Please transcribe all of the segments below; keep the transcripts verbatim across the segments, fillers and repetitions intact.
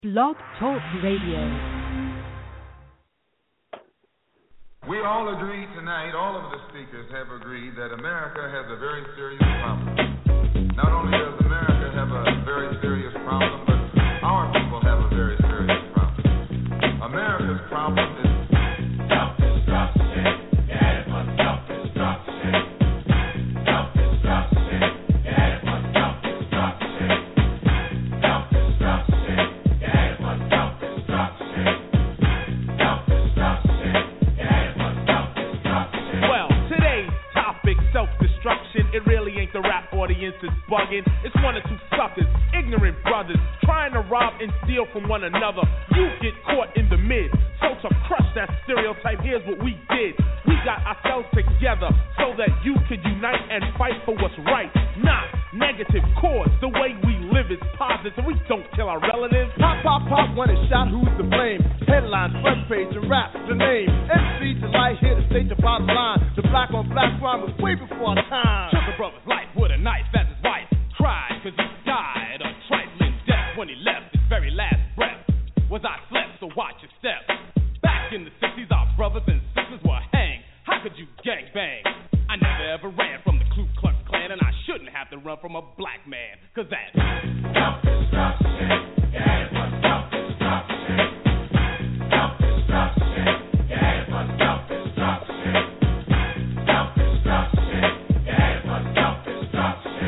Blog Talk Radio. We all agree tonight, all of the speakers have agreed that America has a very serious problem. Not only does America have a very serious problem, but our people have a very serious problem. America's problem is self-destruction. Yeah, it was self-destruction. Self-destruction. Yeah, it was self-destruction. Self-destruction. Yeah, it was self-destruction. Self-destruction. Self-destruction, it really ain't the rap audience is bugging. It's one or two suckers, ignorant brothers, trying to rob and steal from one another. You get caught in the mid. So to crush that stereotype, here's what we did. We got ourselves together so that you could unite and fight for what's right. Not negative cause. The way we live is positive. We don't kill our relatives. Pop, pop, pop, when it's shot, who's to blame? Headlines, front page, and rap, the name. M C Delight here to state the bottom line. The black on black crime was way before our time. Took a brother's life with a knife as his wife cried, cause he died a trifling death when he left his very last breath. Was I slept, so watch your steps. Back in the sixties, our brothers and sisters were hanged. How could you gangbang? I never ever ran from the Ku Klux Klan, and I shouldn't have to run from a black man, cause that's self-destruction. Yeah, it was self-destruction. Self-destruction. Yeah, it was self-destruction. Self-destruction. Yeah, it was self-destruction.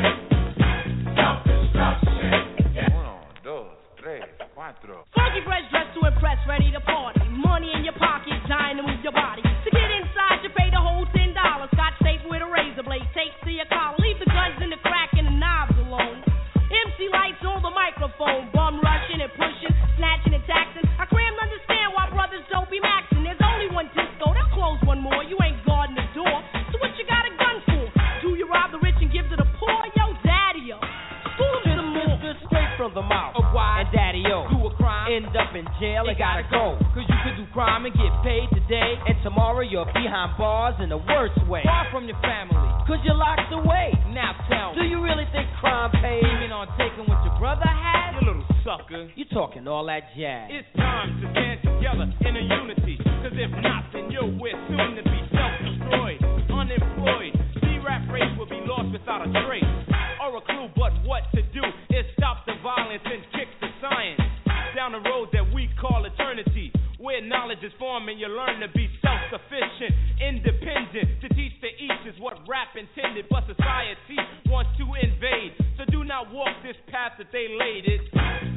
Self-destruction. Uno, dos, tres, cuatro. Funky fresh dressed to impress, ready to party. Money in your pocket, dying to move your body. To get inside, you pay the whole ten dollars. Scotch tape with a razor blade, tapes to your collar. Leave the guns in the crack and the knobs alone. M C lights on the microphone, bum rushing and pushing, snatching and taxing. I cram to understand why brothers don't be maxing. There's only one disco, they'll close one more. You ain't guarding the door, so what you got a gun for? Do you rob the rich and give to the poor? Yo, daddy-o, school them some more. This straight from the mouth of why and daddy-o do a crime, end up in jail and gotta go. Cause you could do crime and get paid today, and tomorrow you're behind bars in the worst way. Far from your family, cause you're locked away. Now tell Do me, you really think crime pays? aiming on taking what your brother had? You little sucker. You talking all that jazz. It's time to stand together in a unity. Cause if not, then you'll we're soon to be self-destroyed, unemployed. C-rap race will be lost without a trace or a clue. But what to do is stop the violence and kick the science down the road that we call eternity, where knowledge is formed and you learn to be self-sufficient, independent. To teach to each is what rap intended, but society wants to invade. So do not walk this path that they laid. It's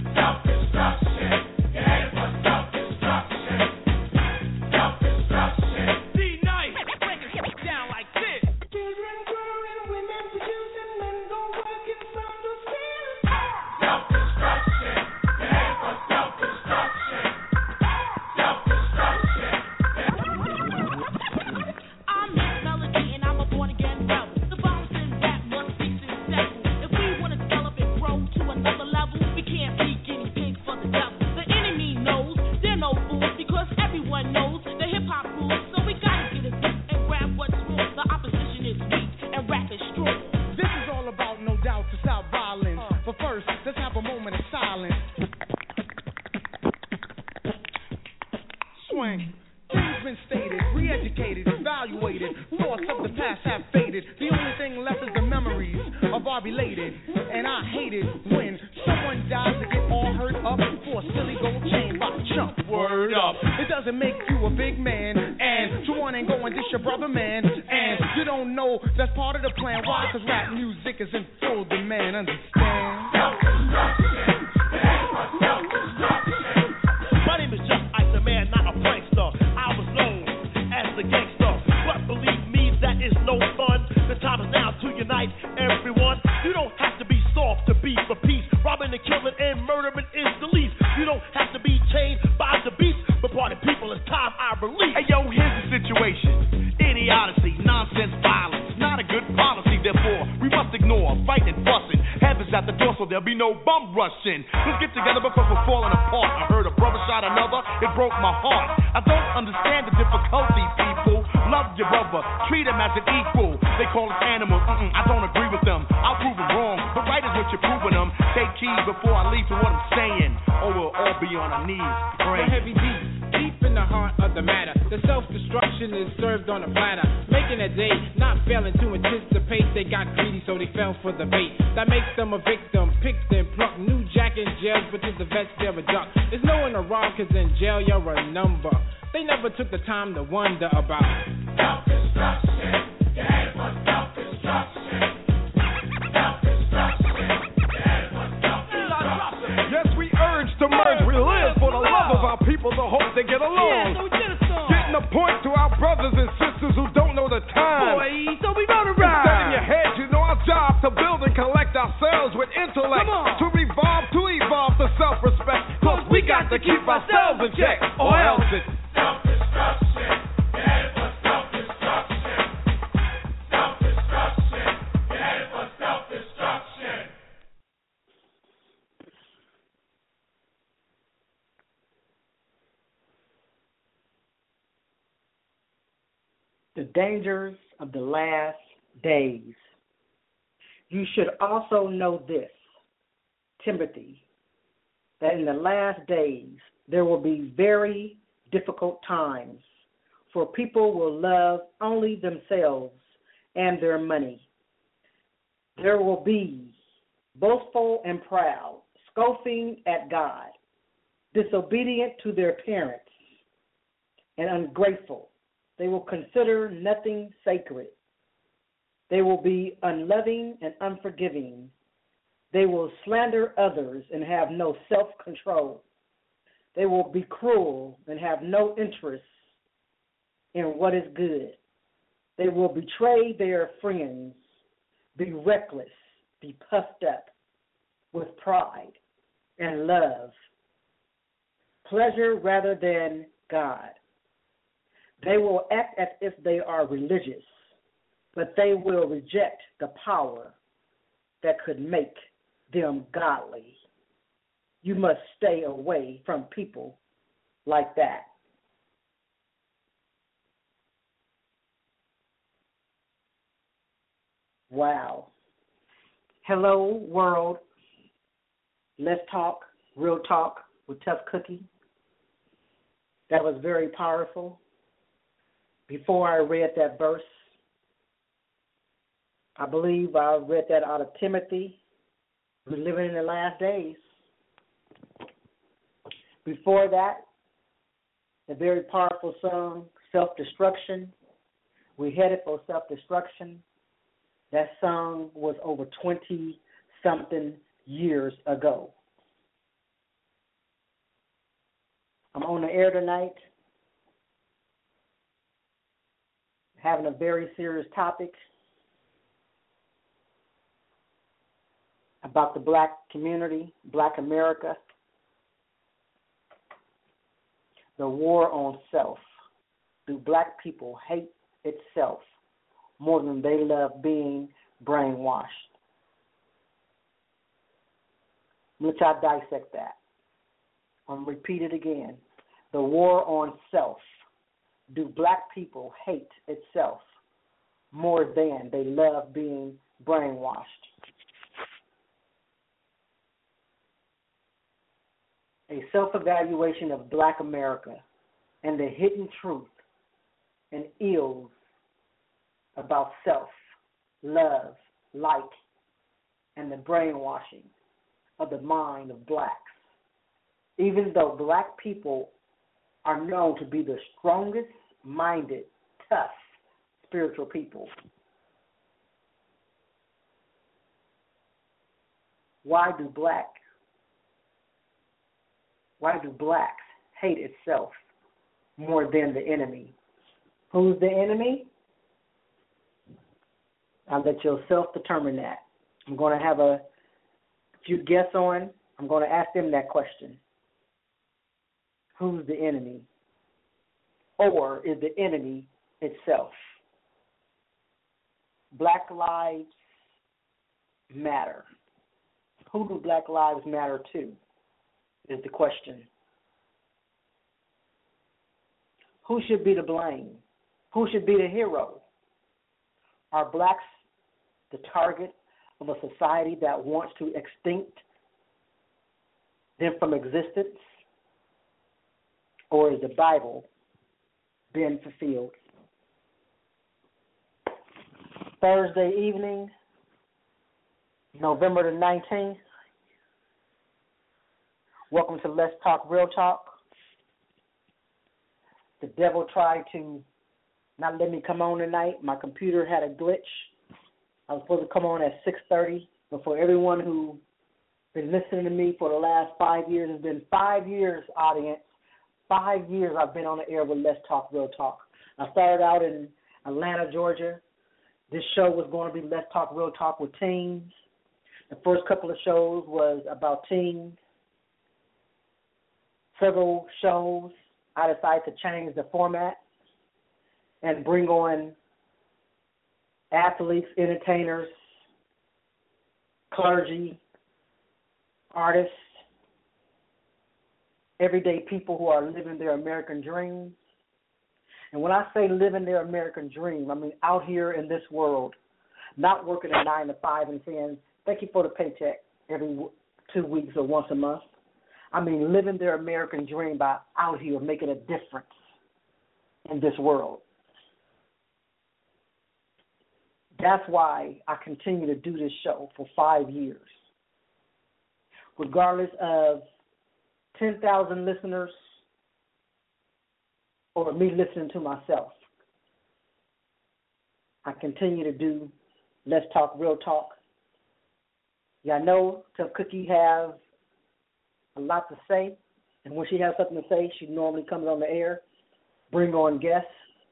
self-destruction. Yeah, it was self-destruction. Self-destruction. D-Night, break it down like this. Children growing, women producing, men go working from the field. Self-destruction. Yeah, it was self-destruction. Self-destruction. I'm Miss Melody and I'm a born-again rebel. The violence in rap must be successful. If we want to develop and grow to another level, we can't be guinea pigs for the devil. The enemy knows they're no fools because everyone knows the hip-hop rules. So we gotta get a grip and grab what's wrong. The opposition is weak and rap is strong. This is all about, no doubt, to stop violence. But first, let's have a moment of silence. Swing. Things been stated, re-educated, evaluated. Thoughts of the past have faded. The only thing left is the memories of our belated. And I hate it when someone dies to get all hurt up for a silly gold chain by chump. Word up. It doesn't make you a big man. And to one ain't going dish your brother, man. And you don't know that's part of the plan. Why? Cause rap music is in full demand. Understand? Self-destruction. Yeah, it was self-destruction. My name is Just Ice, a man, not a prankster. I was known as the gangster, but believe me, that is no fun. The time is now to unite everyone. You don't have to be soft to be for peace. Robbing and killing and murdering is the least. You don't have to be chained by the beast, but party people, it's time I release. Hey yo, here's the situation. Idiocy, nonsense, violence, not a good policy. Therefore, we must ignore fighting and fussing. Heaven's at the door, so there'll be no bum rushing. Let's get together because we're falling apart. I heard a brother shot another, it broke my heart. I don't understand the difficulty, people. Love your brother, treat him as an equal. They call us animals, mm-mm, I don't agree with them. I'll prove them wrong, but right is what you're proving them. Take heed before I leave to what I'm saying, or we'll we'll all be on our knees. The heavy deep, deep in the heart of the matter. The self-destruction is served on a platter, making a day, not failing to anticipate. They got greedy, so they fell for the bait. That makes them a victim, picked and plucked. New jack in jail, but to the vets they're a duck. There's no one around, cause in jail you're a number. They never took the time to wonder about self-destruction. You're headed for self-destruction. Self-destruction. You're headed for self-destruction. Yes, we urge to merge. We live for the love of our people, the hope they get along. Yeah, so we did a song. Getting a point to our brothers and sisters who don't know the time. Boy, so we gonna ride. Instead in your head, you know our job to build and collect ourselves with intellect. To revolve, to evolve, to self-respect. Cause we got to keep ourselves in check, or else it's self-destruction. You're headed for self-destruction. Self-destruction. You're headed for self-destruction. The dangers of the last days. You should also know this, Timothy, that in the last days there will be very difficult times, for people will love only themselves and their money. There will be boastful and proud, scoffing at God, disobedient to their parents, and ungrateful. They will consider nothing sacred. They will be unloving and unforgiving. They will slander others and have no self-control. They will be cruel and have no interest in what is good. They will betray their friends, be reckless, be puffed up with pride and love, pleasure rather than God. They will act as if they are religious, but they will reject the power that could make them godly. You must stay away from people like that. Wow. Hello, world. Let's talk, real talk with Tough Cookie. That was very powerful. Before I read that verse, I believe I read that out of Timothy. We're living in the last days. Before that, a very powerful song, Self-Destruction. We headed for self-destruction. That song was over twenty-something years ago. I'm on the air tonight, having a very serious topic about the black community, black America, the war on self. Do black people hate itself more than they love being brainwashed? Let's I dissect that. I'm going to repeat it again. The war on self. Do black people hate itself more than they love being brainwashed? A self-evaluation of black America and the hidden truth and ills about self, love, like, and the brainwashing of the mind of blacks. Even though black people are known to be the strongest minded, tough, spiritual people. Why do black, why do blacks hate itself more than the enemy? Who's the enemy? I'll let yourself determine that. I'm going to have a few guests on. I'm going to ask them that question. Who's the enemy? Or is the enemy itself? Black lives matter. Who do black lives matter to is the question. Who should be to blame? Who should be the hero? Are blacks the target of a society that wants to extinct them from existence, or is the Bible been fulfilled? Thursday evening, November the nineteenth. Welcome to Let's Talk Real Talk. The devil tried to not let me come on tonight. My computer had a glitch. I was supposed to come on at six thirty, but for everyone who's been listening to me for the last five years, it's been five years, audience. Five years I've been on the air with Let's Talk Real Talk. I started out in Atlanta, Georgia. This show was going to be Let's Talk Real Talk with teens. The first couple of shows was about teens. Several shows, I decided to change the format and bring on athletes, entertainers, clergy, artists, everyday people who are living their American dreams. And when I say living their American dream, I mean out here in this world, not working a nine to five and saying, thank you for the paycheck every two weeks or once a month. I mean living their American dream by out here making a difference in this world. That's why I continue to do this show for five years. Regardless of ten thousand listeners or me listening to myself, I continue to do Let's Talk Real Talk. Y'all know Tough Cookie have a lot to say, and when she has something to say, she normally comes on the air, bring on guests,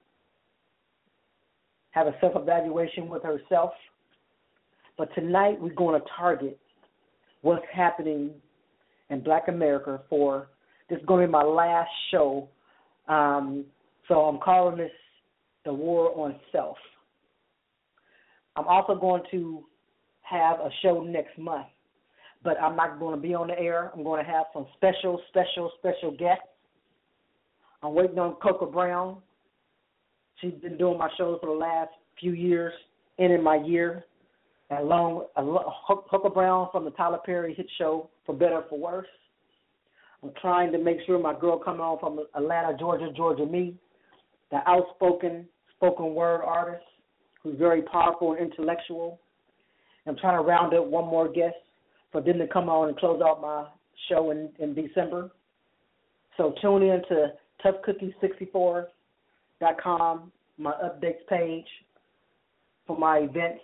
have a self-evaluation with herself. But tonight we're going to target what's happening in Black America for, this is going to be my last show. Um, so I'm calling this The War on Self. I'm also going to have a show next month, but I'm not going to be on the air. I'm going to have some special, special, special guests. I'm waiting on Coco Brown. She's been doing my shows for the last few years, ending my year. Along Coco Brown from the Tyler Perry hit show, For Better or For Worse. I'm trying to make sure my girl coming on from Atlanta, Georgia, Georgia Me, the outspoken spoken word artist who's very powerful and intellectual. I'm trying to round up one more guest for them to come on and close out my show in, in December. So tune in to tough cookie sixty-four dot com, my updates page for my events,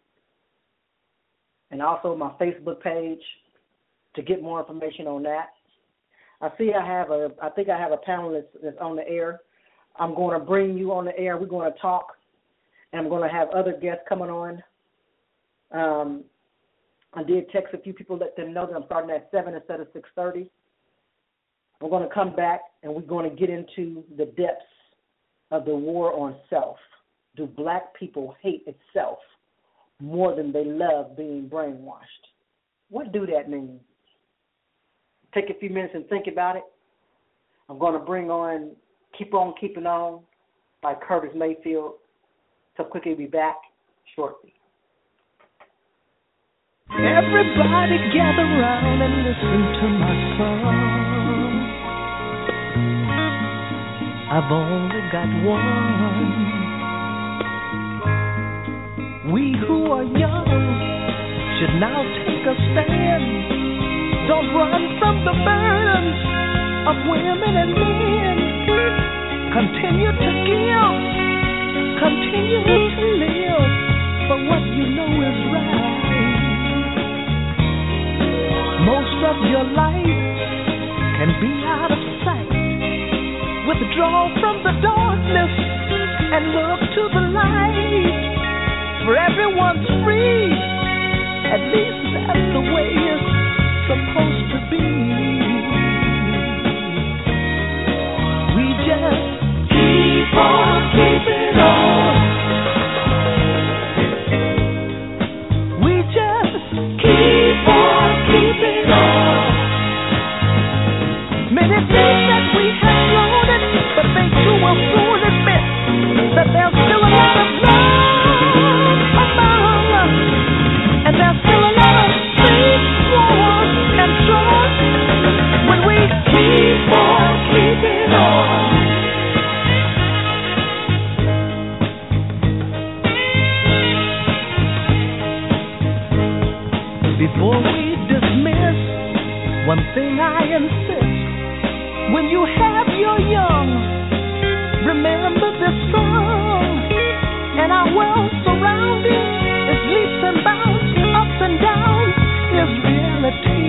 and also my Facebook page to get more information on that. I see I have a, I think I have a panelist that's on the air. I'm going to bring you on the air. We're going to talk, and I'm going to have other guests coming on. Um, I did text a few people, let them know that I'm starting at seven instead of six thirty. We're going to come back, and we're going to get into the depths of the war on self. Do black people hate itself more than they love being brainwashed? What do that mean? Take a few minutes and think about it. I'm going to bring on Keep On Keeping On by Curtis Mayfield. So quickly be back shortly. Everybody gather round and listen to my song. I've only got one. We who are young should now take a stand. Don't run from the burdens of women and men. Continue to give. Continue to live for what you know is right. Most of your life can be out of sight. Withdraw from the darkness and look to the light. For everyone's free. At least that's the way it's supposed to be. We just keep on keeping on. We just keep on keeping on. Many think that we have blown it, but they too will soon admit that there's still a lot of love among us, and there's still a lot of faith, war, and trust. When you have your young, remember this song. And our world surrounding is leaps and bounds, ups and downs, is reality.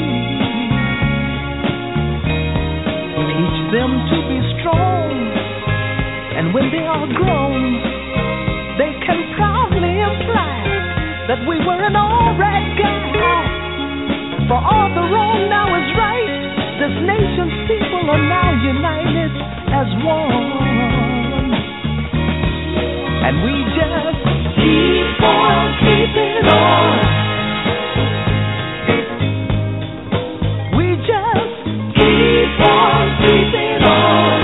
Teach them to be strong, and when they are grown, they can proudly imply that we were an alright guy. For all the wrong now is right. This nation's people are now united as one. And we just keep on keeping on. We just keep on keeping on.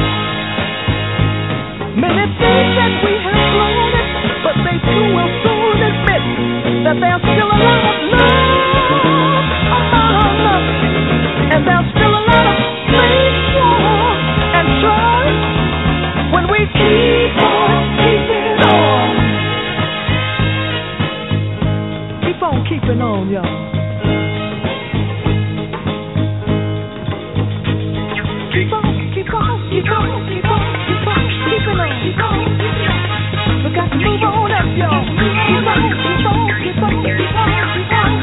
Many things that we have floated, but they too will soon admit that there's still a lot of love among us. And there's still a lot of faith, war, and trust when we keep on keeping on. Keep on keeping on, y'all. Keep on, keep on, keep on, keep on, keep on, keeping on, keep on, keeping on. We got to move on up, y'all. Keep on, keep on, keep on, keep on, keep on.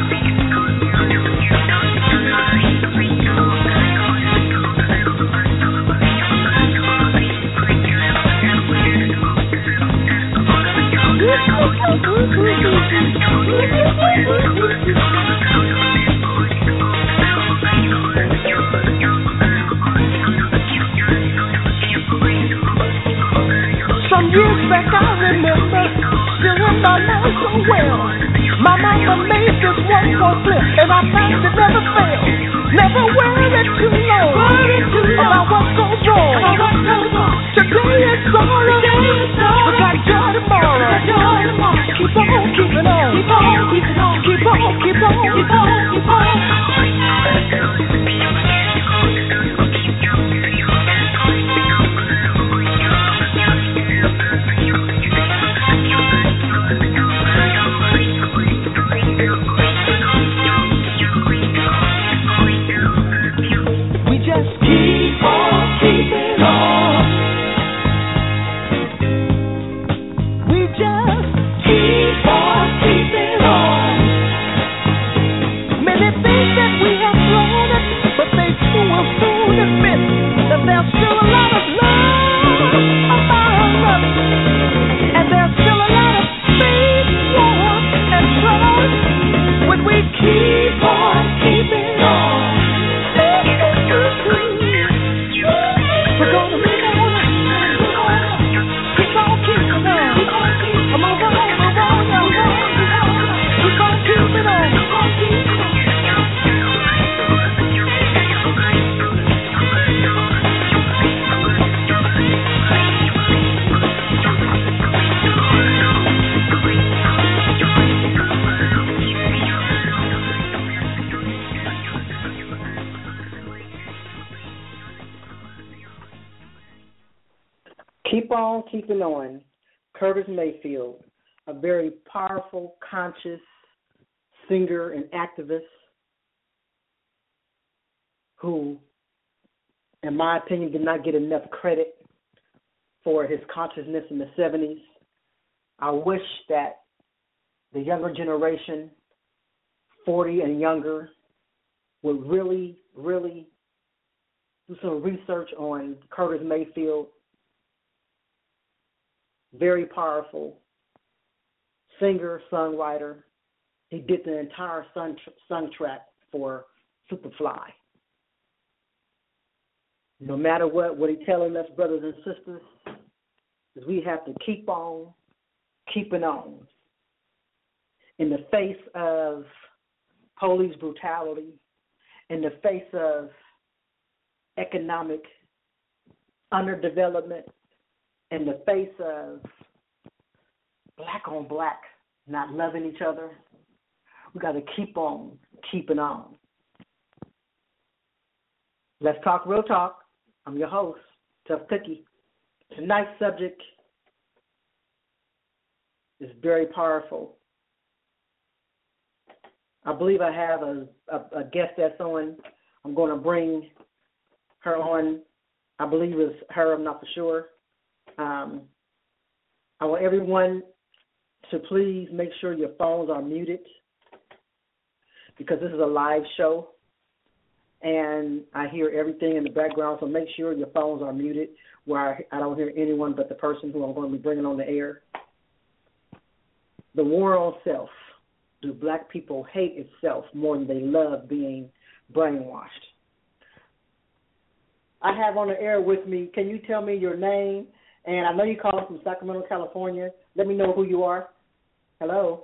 Some years back I remember, still in my life so well. My mama made this one more flip, and I found it never failed. Never worry too long about what goes wrong. Today is sorrow, we got joy tomorrow. Keep on keeping on, keep on keeping on, keep on, keep on, keep on, keep on. We just keep on keeping on. We just keep on keeping on. Many things that we have floated, but they too will soon admit that there's still a lot of love among us. And there's still a lot of faith, warmth, and trust when we keep on keeping on. We're gonna move on. Keep on keeping on. Come on, come on, come on, come on. Keep on keeping on. Keep on keeping on. Curtis Mayfield, a very powerful, conscious singer and activist who, in my opinion, did not get enough credit for his consciousness in the seventies. I wish that the younger generation, forty and younger, would really, really do some research on Curtis Mayfield. Very powerful singer, songwriter. He did the entire song, song track for Superfly. No matter what, what he's telling us, brothers and sisters, is we have to keep on keeping on. In the face of police brutality, in the face of economic underdevelopment, in the face of black on black not loving each other, we got to keep on keeping on. Let's talk real talk. I'm your host, Tough Cookie. Tonight's subject is very powerful. I believe I have a, a, a guest that's on. I'm going to bring her on I believe it's her, I'm not for sure. Um, I want everyone to please make sure your phones are muted because this is a live show and I hear everything in the background, so make sure your phones are muted where I, I don't hear anyone but the person who I'm going to be bringing on the air. The war on self. Do black people hate itself more than they love being brainwashed? I have on the air with me, can you tell me your name? And I know you called from Sacramento, California. Let me know who you are. Hello.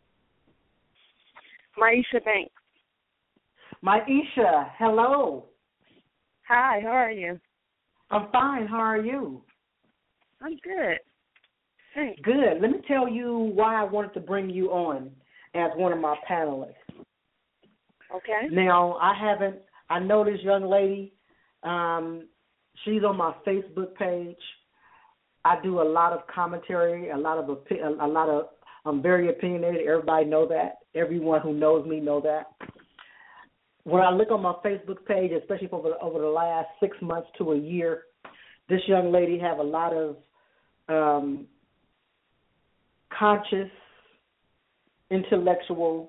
Maisha Banks. Maisha, hello. Hi, how are you? I'm fine. How are you? I'm good. Thanks. Good. Let me tell you why I wanted to bring you on as one of my panelists. Okay. Now, I haven't, I know this young lady. Um, she's on my Facebook page. I do a lot of commentary, a lot of, a lot of, I'm very opinionated. Everybody know that. Everyone who knows me know that. When I look on my Facebook page, especially over the, over the last six months to a year, this young lady have a lot of um, conscious, intellectual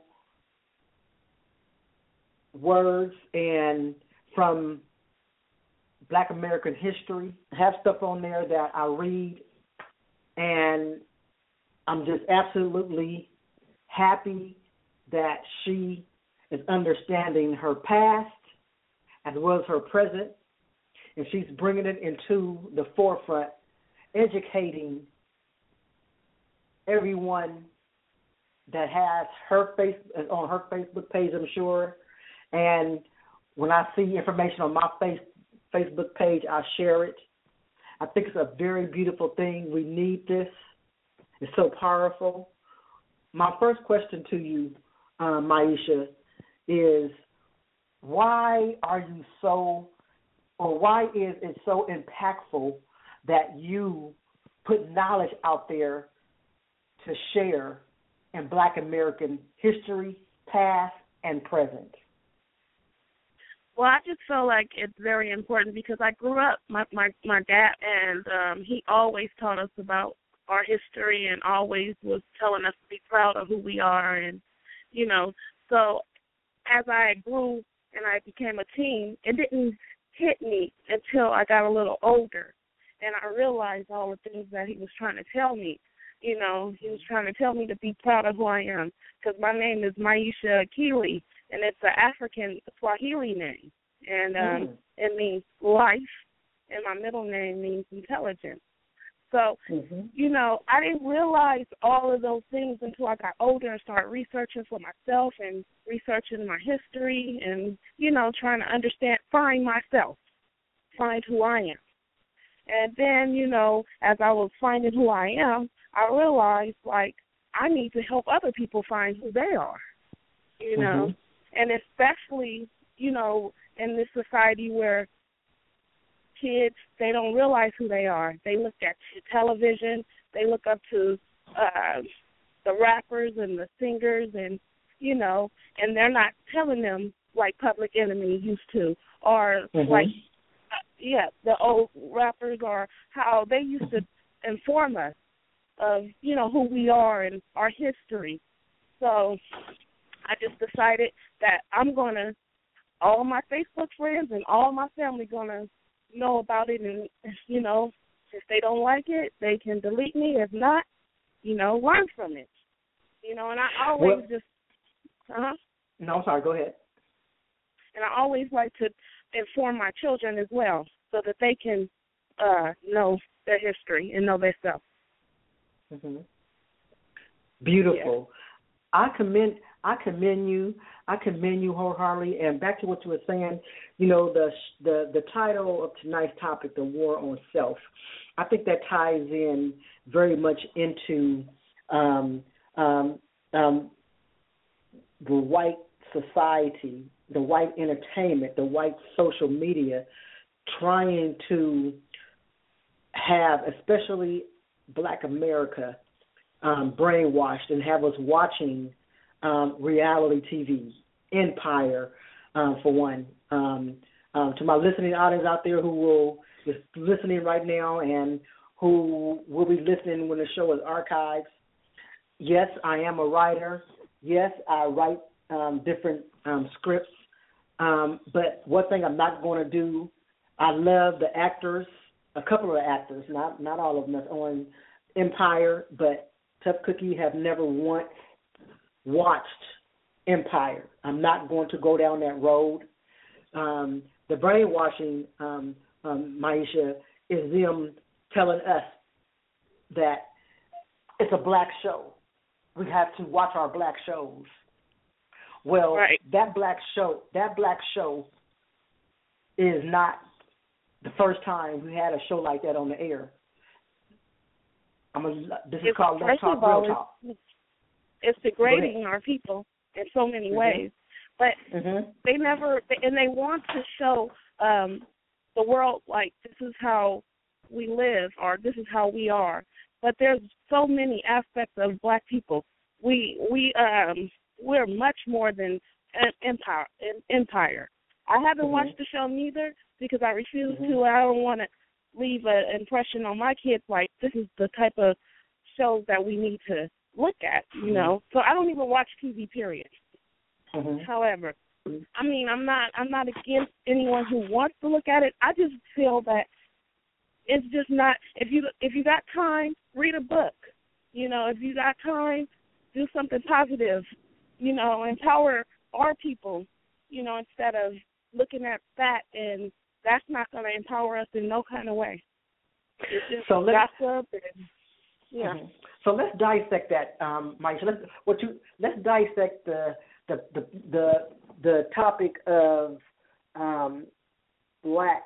words and from Black American history. I have stuff on there that I read, and I'm just absolutely happy that she is understanding her past as well as her present, and she's bringing it into the forefront, educating everyone that has her face on her Facebook page, I'm sure. And when I see information on my face, Facebook page, I share it. I think it's a very beautiful thing. We need this. It's so powerful. My first question to you, uh, Maisha, is why are you so, or why is it so impactful that you put knowledge out there to share in Black American history, past and present? Well, I just feel like it's very important because I grew up, my my, my dad, and um, he always taught us about our history and always was telling us to be proud of who we are. And, you know, so as I grew and I became a teen, it didn't hit me until I got a little older. And I realized all the things that he was trying to tell me. You know, he was trying to tell me to be proud of who I am because my name is Maisha Akili, and it's an African Swahili name. And um, mm. it means life, and my middle name means intelligence. So, mm-hmm. you know, I didn't realize all of those things until I got older and started researching for myself and researching my history and, you know, trying to understand, find myself, find who I am. And then, you know, as I was finding who I am, I realized, like, I need to help other people find who they are, you know, mm-hmm. and especially, you know, in this society where kids, they don't realize who they are. They look at television. They look up to uh, the rappers and the singers and, you know, and they're not telling them like Public Enemy used to or mm-hmm. like, uh, yeah, the old rappers or how they used to inform us of, you know, who we are and our history. So I just decided that I'm going to, all my Facebook friends and all my family going to know about it, and, you know, if they don't like it, they can delete me. If not, you know, learn from it. You know, and I always well, just, uh-huh. No, I'm sorry, go ahead. And I always like to inform my children as well so that they can uh, know their history and know their stuff. Mm-hmm. Beautiful. Yeah. I commend I commend you. I commend you wholeheartedly. And back to what you were saying, you know, the the the title of tonight's topic, the war on self. I think that ties in very much into um, um, um, the white society, the white entertainment, the white social media, trying to have, especially Black America, um, brainwashed and have us watching um, reality T V, Empire, um, for one, um, Um, to my listening audience out there who will is listening right now and who will be listening when the show is archived, yes, I am a writer. Yes, I write um, different um, scripts. Um, but one thing I'm not going to do, I love the actors, a couple of the actors, not not all of them that's on Empire, but Tough Cookie have never once watched Empire. I'm not going to go down that road. Um, the brainwashing, um, um, Maisha, is them telling us that it's a black show. We have to watch our black shows. Well, right. that black show, that black show is not the first time we had a show like that on the air. I'm a, this is it's, called Let's Talk all, Real Talk. It's, it's degrading our people in so many mm-hmm. ways. But mm-hmm. they never, they, and they want to show um, the world like this is how we live or this is how we are. But there's so many aspects of black people. We we um we're much more than an empire. An empire. I haven't mm-hmm. watched the show neither because I refuse mm-hmm. to. I don't want to leave an impression on my kids like this is the type of shows that we need to look at. You mm-hmm. know, so I don't even watch T V. Period. Mm-hmm. However, I mean, I'm not I'm not against anyone who wants to look at it. I just feel that it's just not. If you if you got time, read a book. You know, if you got time, do something positive. You know, empower our people. You know, instead of looking at that, and that's not going to empower us in no kind of way. It's just so let's, gossip. And, yeah. Mm-hmm. So let's dissect that, um, Mike. Let's what you let's dissect the the the the, the topic of um, black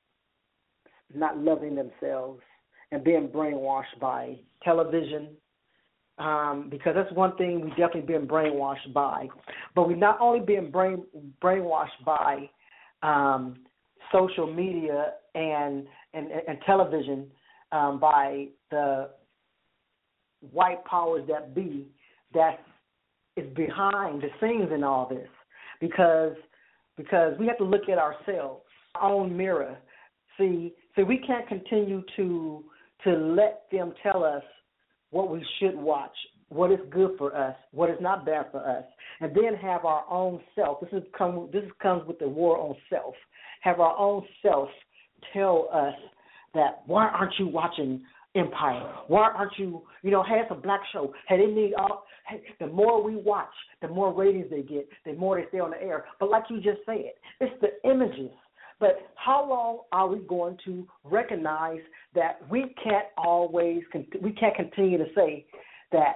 not loving themselves and being brainwashed by television, um, because that's one thing we definitely been brainwashed by. But we not only being brain brainwashed by um, social media and and, and television um, by the white powers that be that is behind the scenes in all this, because because we have to look at ourselves, our own mirror. See, see, we can't continue to to let them tell us what we should watch, what is good for us, what is not bad for us, and then have our own self. This is come. This comes with the war on self. Have our own self tell us that why aren't you watching Empire? Why aren't you? You know, hey, it's a black show. Hey, they need all. Hey, the more we watch, the more ratings they get, the more they stay on the air. But like you just said, it's the images. But how long are we going to recognize that we can't always, we can't continue to say that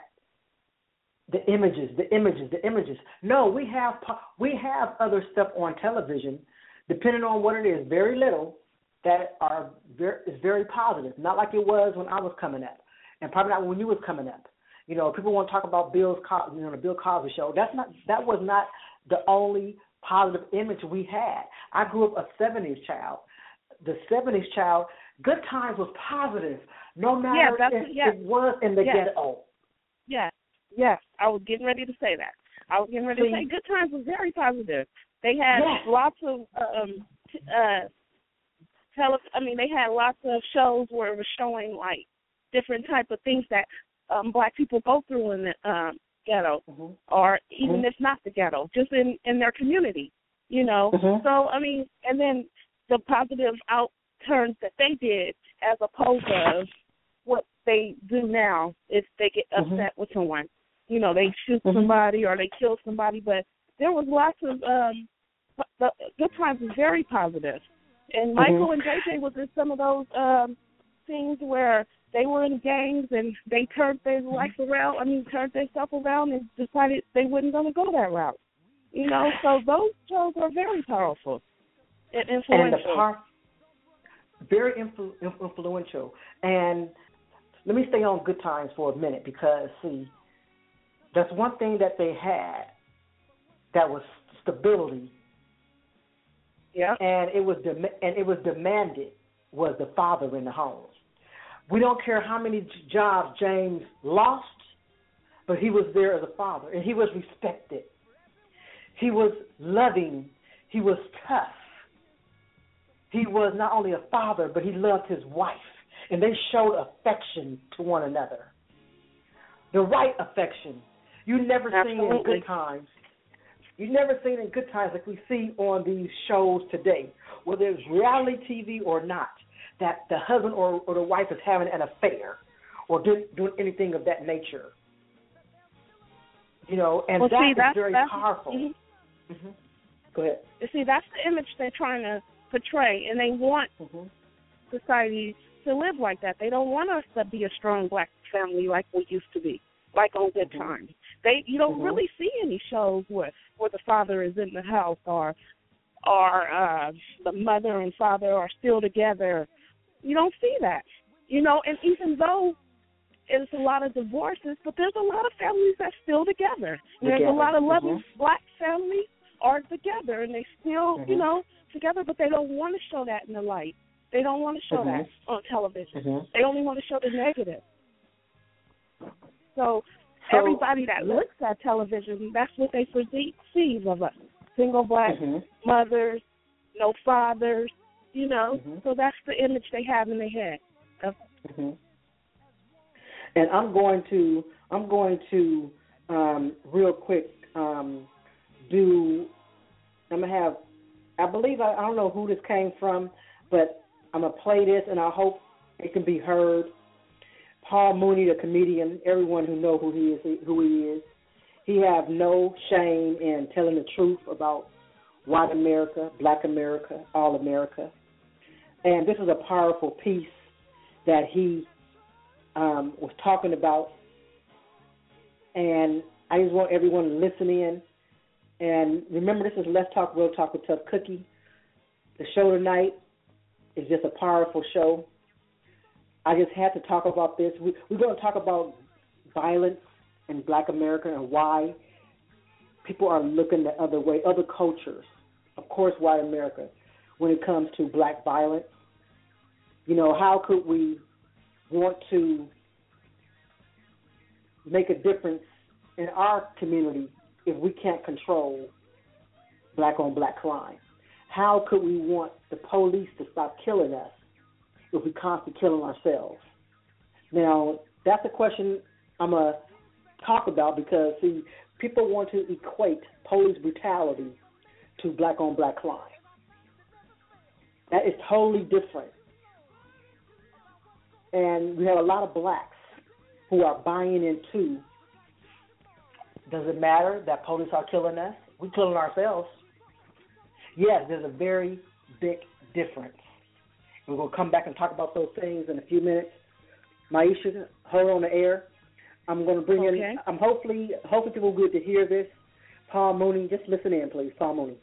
the images, the images, the images. No, we have we have other stuff on television, depending on what it is, very little, that are very, is very positive. Not like it was when I was coming up, and probably not when you was coming up. You know, people want to talk about Bill's, you know, the Bill Cosby show. That's not. That was not the only positive image we had. I grew up a seventies child. The seventies child, Good Times was positive, no matter yeah, that's, if yeah. it was in the yeah. ghetto. Yes, yes. I was getting ready to say that. I was getting ready See, to say Good Times was very positive. They had yes. lots of um, uh, tele. I mean, they had lots of shows where it was showing like different type of things that um, black people go through in the um, ghetto, mm-hmm. or even mm-hmm. if not the ghetto, just in, in their community, you know. Mm-hmm. So, I mean, and then the positive outturns that they did as opposed to what they do now if they get upset mm-hmm. with someone. You know, they shoot mm-hmm. somebody or they kill somebody, but there was lots of, um, the Good Times was very positive. And Michael mm-hmm. and J J was in some of those um, things where they were in gangs and they turned their life around, I mean, turned their stuff around and decided they weren't going to go that route. You know, so those shows are very powerful and influential. And the par- very influ- influential. And let me stay on Good Times for a minute because, see, that's one thing that they had that was stability. Yeah. And it was dem- and it was demanded was the father in the home. We don't care how many jobs James lost, but he was there as a father, and he was respected. He was loving. He was tough. He was not only a father, but he loved his wife, and they showed affection to one another. The right affection. You never see in good times. You never see it in good times like we see on these shows today, whether it's reality T V or not, that the husband or, or the wife is having an affair or do, doing anything of that nature. You know, and well, that see, is that's, very that's, powerful. Mm-hmm. Mm-hmm. Go ahead. You see, that's the image they're trying to portray, and they want mm-hmm. society to live like that. They don't want us to be a strong black family like we used to be, like on Good mm-hmm. Times. They, you don't mm-hmm. really see any shows where where the father is in the house or or uh, the mother and father are still together. You don't see that, you know. And even though it's a lot of divorces, but there's a lot of families that's still together. And there's a lot of loving mm-hmm. black families are together, and they still, mm-hmm. you know, together. But they don't want to show that in the light. They don't want to show mm-hmm. that on television. Mm-hmm. They only want to show the negative. So, so everybody that looks at television, that's what they perceive of us. Single black mm-hmm. mothers, no fathers, you know. Mm-hmm. So that's the image they have in their head. Of, mm-hmm. And I'm going to, I'm going to, um, real quick, um, do, I'm going to have, I believe, I, I don't know who this came from, but I'm going to play this, and I hope it can be heard. Paul Mooney, the comedian, everyone who know who he is, who he is, he have no shame in telling the truth about white America, black America, all America. And this is a powerful piece that he um, was talking about. And I just want everyone to listen in. And remember, this is Let's Talk Real Talk with Tough Cookie. The show tonight is just a powerful show. I just had to talk about this. We, we're going to talk about violence in black America and why people are looking the other way, other cultures, of course, white America, when it comes to black violence. You know, how could we want to make a difference in our community if we can't control black-on-black crime? How could we want the police to stop killing us if we constantly killing ourselves? Now, that's a question I'm going to talk about because, see, people want to equate police brutality to black-on-black crime. That is totally different. And we have a lot of blacks who are buying into, does it matter that police are killing us? We're killing ourselves. Yes, there's a very big difference. We're going to come back and talk about those things in a few minutes. Maisha, hold on the air. I'm going to bring okay. in, I'm hopefully, hopefully people will get to hear this. Paul Mooney, just listen in, please. Paul Mooney.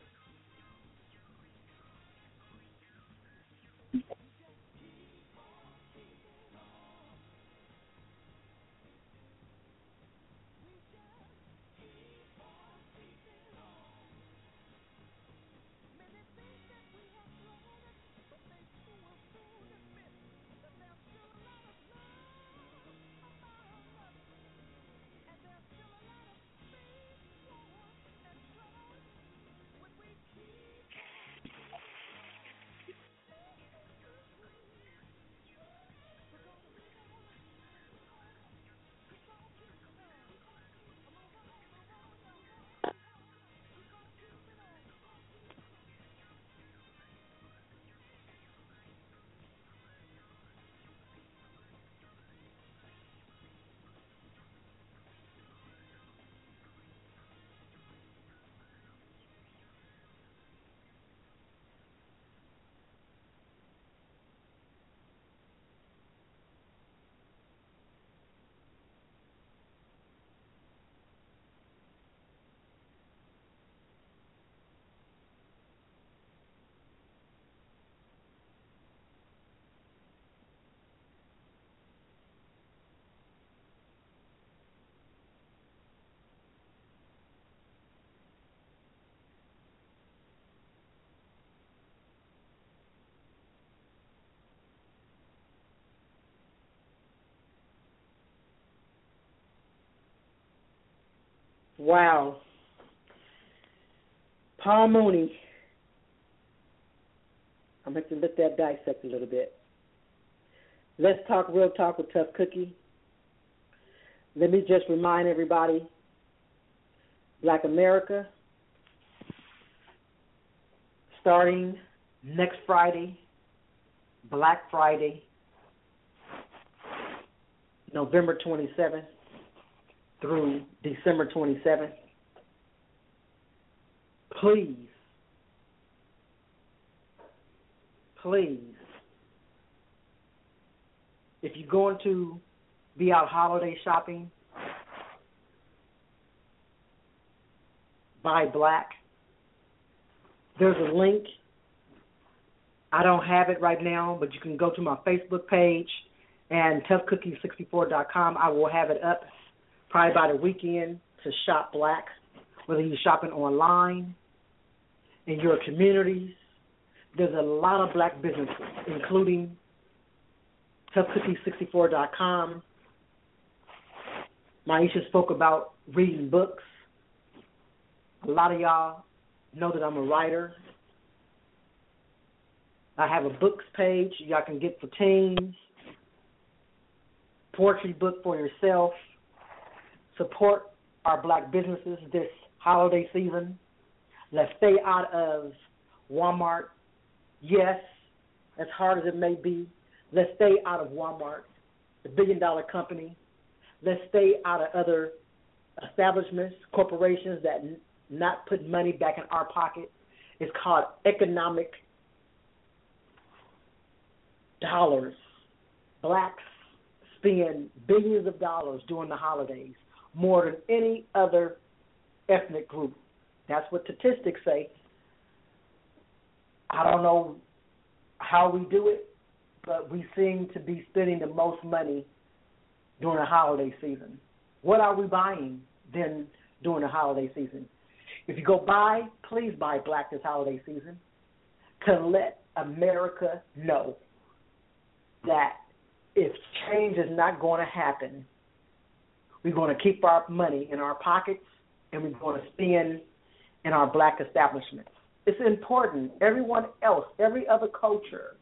Wow. Paul Mooney, I'm going to let that dissect a little bit. Let's talk real talk with Tough Cookie. Let me just remind everybody, Black America, starting next Friday, Black Friday, November twenty-seventh through December twenty-seventh, please, please, if you're going to be out holiday shopping, buy black. There's a link. I don't have it right now, but you can go to my Facebook page and tough cookie sixty-four dot com. I will have it up probably by the weekend to shop black, whether you're shopping online, in your communities. There's a lot of black businesses, including tough cookie sixty-four dot com. Maisha spoke about reading books. A lot of y'all know that I'm a writer. I have a books page y'all can get for teens. Poetry book for yourself. Support our black businesses this holiday season. Let's stay out of Walmart. Yes, as hard as it may be, let's stay out of Walmart, the billion-dollar company. Let's stay out of other establishments, corporations that n- not put money back in our pocket. It's called economic dollars. Blacks spend billions of dollars during the holidays, more than any other ethnic group. That's what statistics say. I don't know how we do it, but we seem to be spending the most money during the holiday season. What are we buying then during the holiday season? If you go buy, please buy black this holiday season to let America know that if change is not going to happen, we're going to keep our money in our pockets and we're going to spend in our black establishments. It's important. Everyone else, every other culture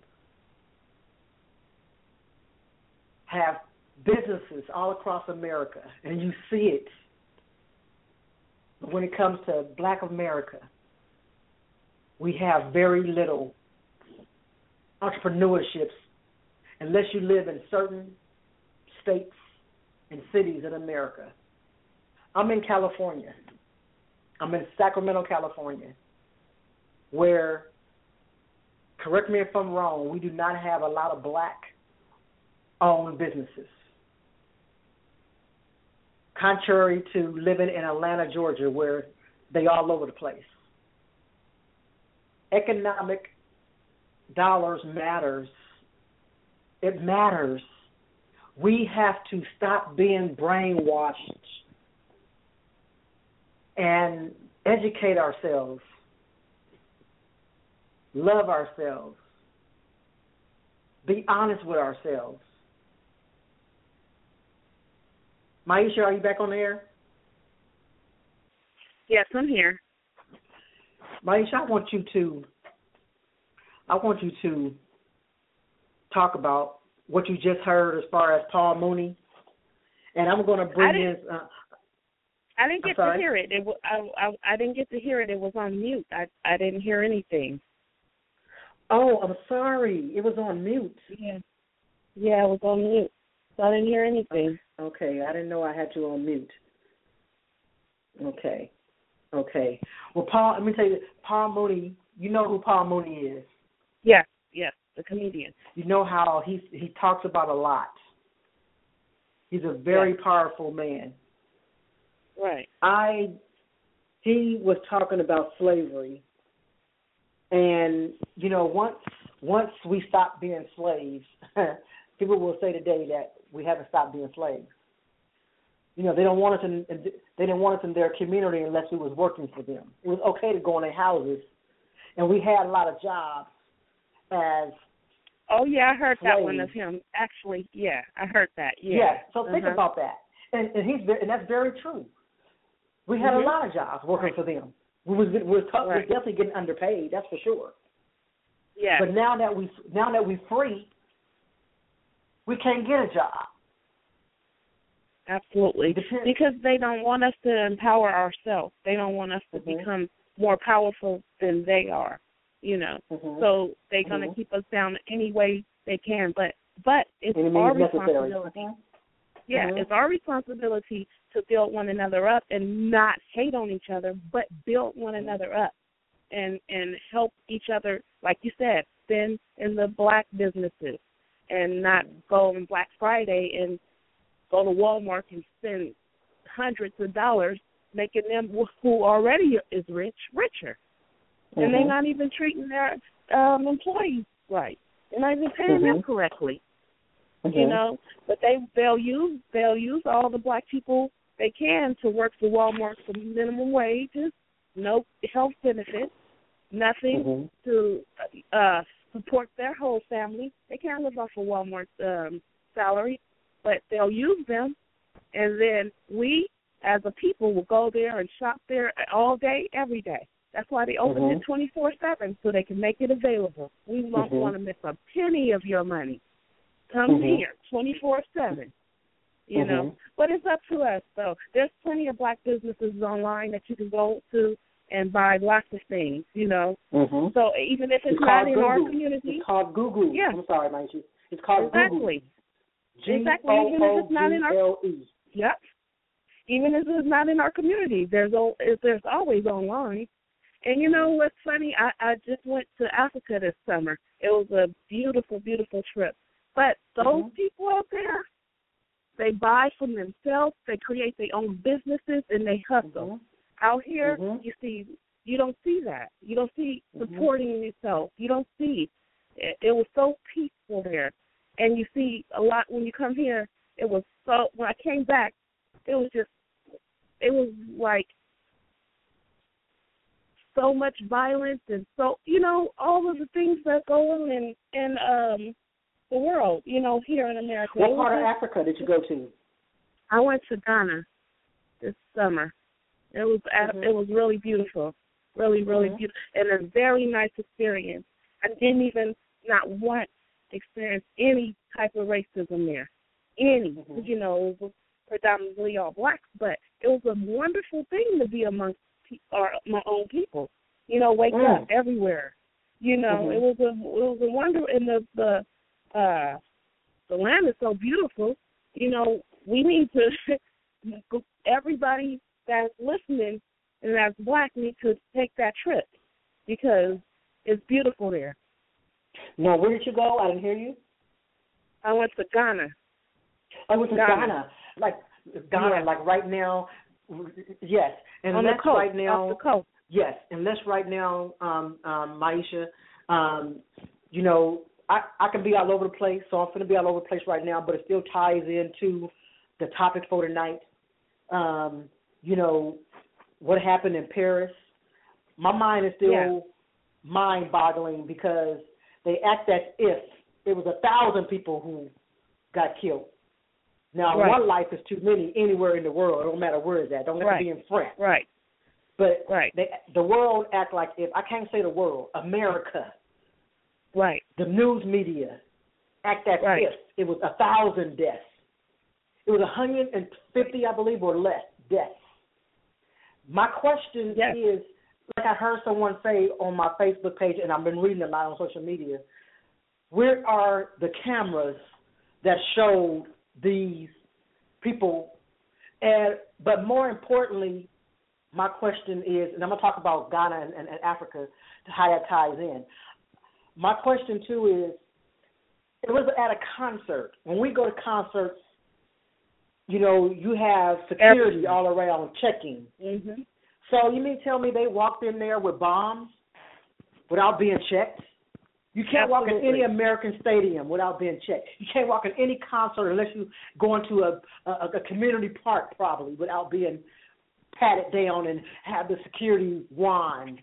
have businesses all across America, and you see it. But when it comes to black America, we have very little entrepreneurships unless you live in certain states and cities in America. I'm in California. I'm in Sacramento, California, where, correct me if I'm wrong, we do not have a lot of black-owned businesses. Contrary to living in Atlanta, Georgia, where they all over the place. Economic dollars matters. It matters. We have to stop being brainwashed and educate ourselves, love ourselves, be honest with ourselves. Maisha, are you back on the air? Yes, I'm here. Maisha, I want you to, I want you to talk about what you just heard as far as Paul Mooney, and I'm going to bring in. Uh, I didn't get to hear it. It w- I, I I didn't get to hear it. It was on mute. I I didn't hear anything. Oh, I'm sorry. It was on mute. Yeah. Yeah, it was on mute. So I didn't hear anything. Okay, I didn't know I had you on mute. Okay. Okay. Well, Paul, let me tell you, Paul Mooney, you know who Paul Mooney is. Yes, yes, the comedian. You know how he he talks about a lot. He's a very yes. powerful man. Right. I he was talking about slavery, and you know once once we stop being slaves, people will say today that we haven't stopped being slaves. You know they don't want us in they didn't want us in their community unless we was working for them. It was okay to go in their houses, and we had a lot of jobs as. Oh yeah, I heard slaves. that one of him. Actually, yeah, I heard that. Yeah. Yeah. So uh-huh. think about that, and and he's and that's very true. We had mm-hmm. a lot of jobs working for them. We was we was, t- right. we was definitely getting underpaid. That's for sure. Yes. But now that we now that we're free, we can't get a job. Absolutely. Because they don't want us to empower ourselves. They don't want us to mm-hmm. become more powerful than they are, you know. Mm-hmm. So they're going to mm-hmm. keep us down any way they can. But but it's Enemies our necessary. responsibility. Yeah, mm-hmm. it's our responsibility to build one another up and not hate on each other, but build one mm-hmm. another up and, and help each other, like you said, spend in the black businesses and not go on Black Friday and go to Walmart and spend hundreds of dollars making them who already is rich richer. Mm-hmm. And they're not even treating their um, employees right. They're not even paying mm-hmm. them correctly. Mm-hmm. You know, but they they'll use they'll use all the black people they can to work for Walmart for minimum wages, no health benefits, nothing mm-hmm. to uh, support their whole family. They can't live off of Walmart's um, salary, but they'll use them, and then we as a people will go there and shop there all day, every day. That's why they open mm-hmm. it twenty-four seven, so they can make it available. We don't mm-hmm. want to miss a penny of your money. Come mm-hmm. here, twenty-four seven, you mm-hmm. know. But it's up to us, though. There's plenty of black businesses online that you can go to and buy lots of things, you know. Mm-hmm. So even if it's, it's not in Google. our community. It's called Google. Yeah. I'm sorry, Maisha. It's called exactly. Google. Exactly. Even if it's not in our Yep. Even if it's not in our community, there's there's always online. And you know what's funny? I, I just went to Africa this summer. It was a beautiful, beautiful trip. But those mm-hmm. people out there, they buy from themselves. They create their own businesses and they hustle. Mm-hmm. Out here, mm-hmm. you see, you don't see that. You don't see supporting mm-hmm. yourself. You don't see. It, it was so peaceful there. And you see a lot when you come here. It was so. When I came back, it was just. It was like so much violence and so you know all of the things that go on in in um. the world, you know, here in America. What part of Africa did you go to? I went to Ghana this summer. It was mm-hmm. it was really beautiful, really, really mm-hmm. beautiful, and a very nice experience. I didn't even not once experience any type of racism there, any. Mm-hmm. You know, it was predominantly all blacks, but it was a wonderful thing to be amongst pe- or my own people. You know, wake mm. up everywhere. You know, mm-hmm. it was a it was a wonder, and the the Uh, the land is so beautiful. You know, we need to, everybody that's listening and that's black need to take that trip because it's beautiful there. No, where did you go? I didn't hear you. I went to Ghana. I went to Ghana. Ghana. Like, Ghana, yeah. like right now, yes. And On let's the coast, right now, off the coast. Yes, and let's right now, um, um, Maisha, um, you know, I, I can be all over the place, so I'm going to be all over the place right now, but it still ties into the topic for tonight. Um, you know, what happened in Paris. My mind is still yeah. mind-boggling because they act as if it was a thousand people who got killed. Now, right. one life is too many anywhere in the world. It don't matter where it's at. Don't have right. to be in France. Right. But right. They, the world act like if, I can't say the world, America. Right. The news media act as right. if it was a thousand deaths. It was one hundred fifty, I believe, or less deaths. My question yes. is, like I heard someone say on my Facebook page, and I've been reading a lot on social media, where are the cameras that showed these people? And but more importantly, my question is, and I'm going to talk about Ghana and, and, and Africa, how that ties in. My question, too, is, it was at a concert. When we go to concerts, you know, you have security all around checking. Mm-hmm. So you mean tell me they walked in there with bombs without being checked? You can't Absolutely. walk in any American stadium without being checked. You can't walk in any concert unless you go into a, a, a community park probably without being patted down and have the security wand.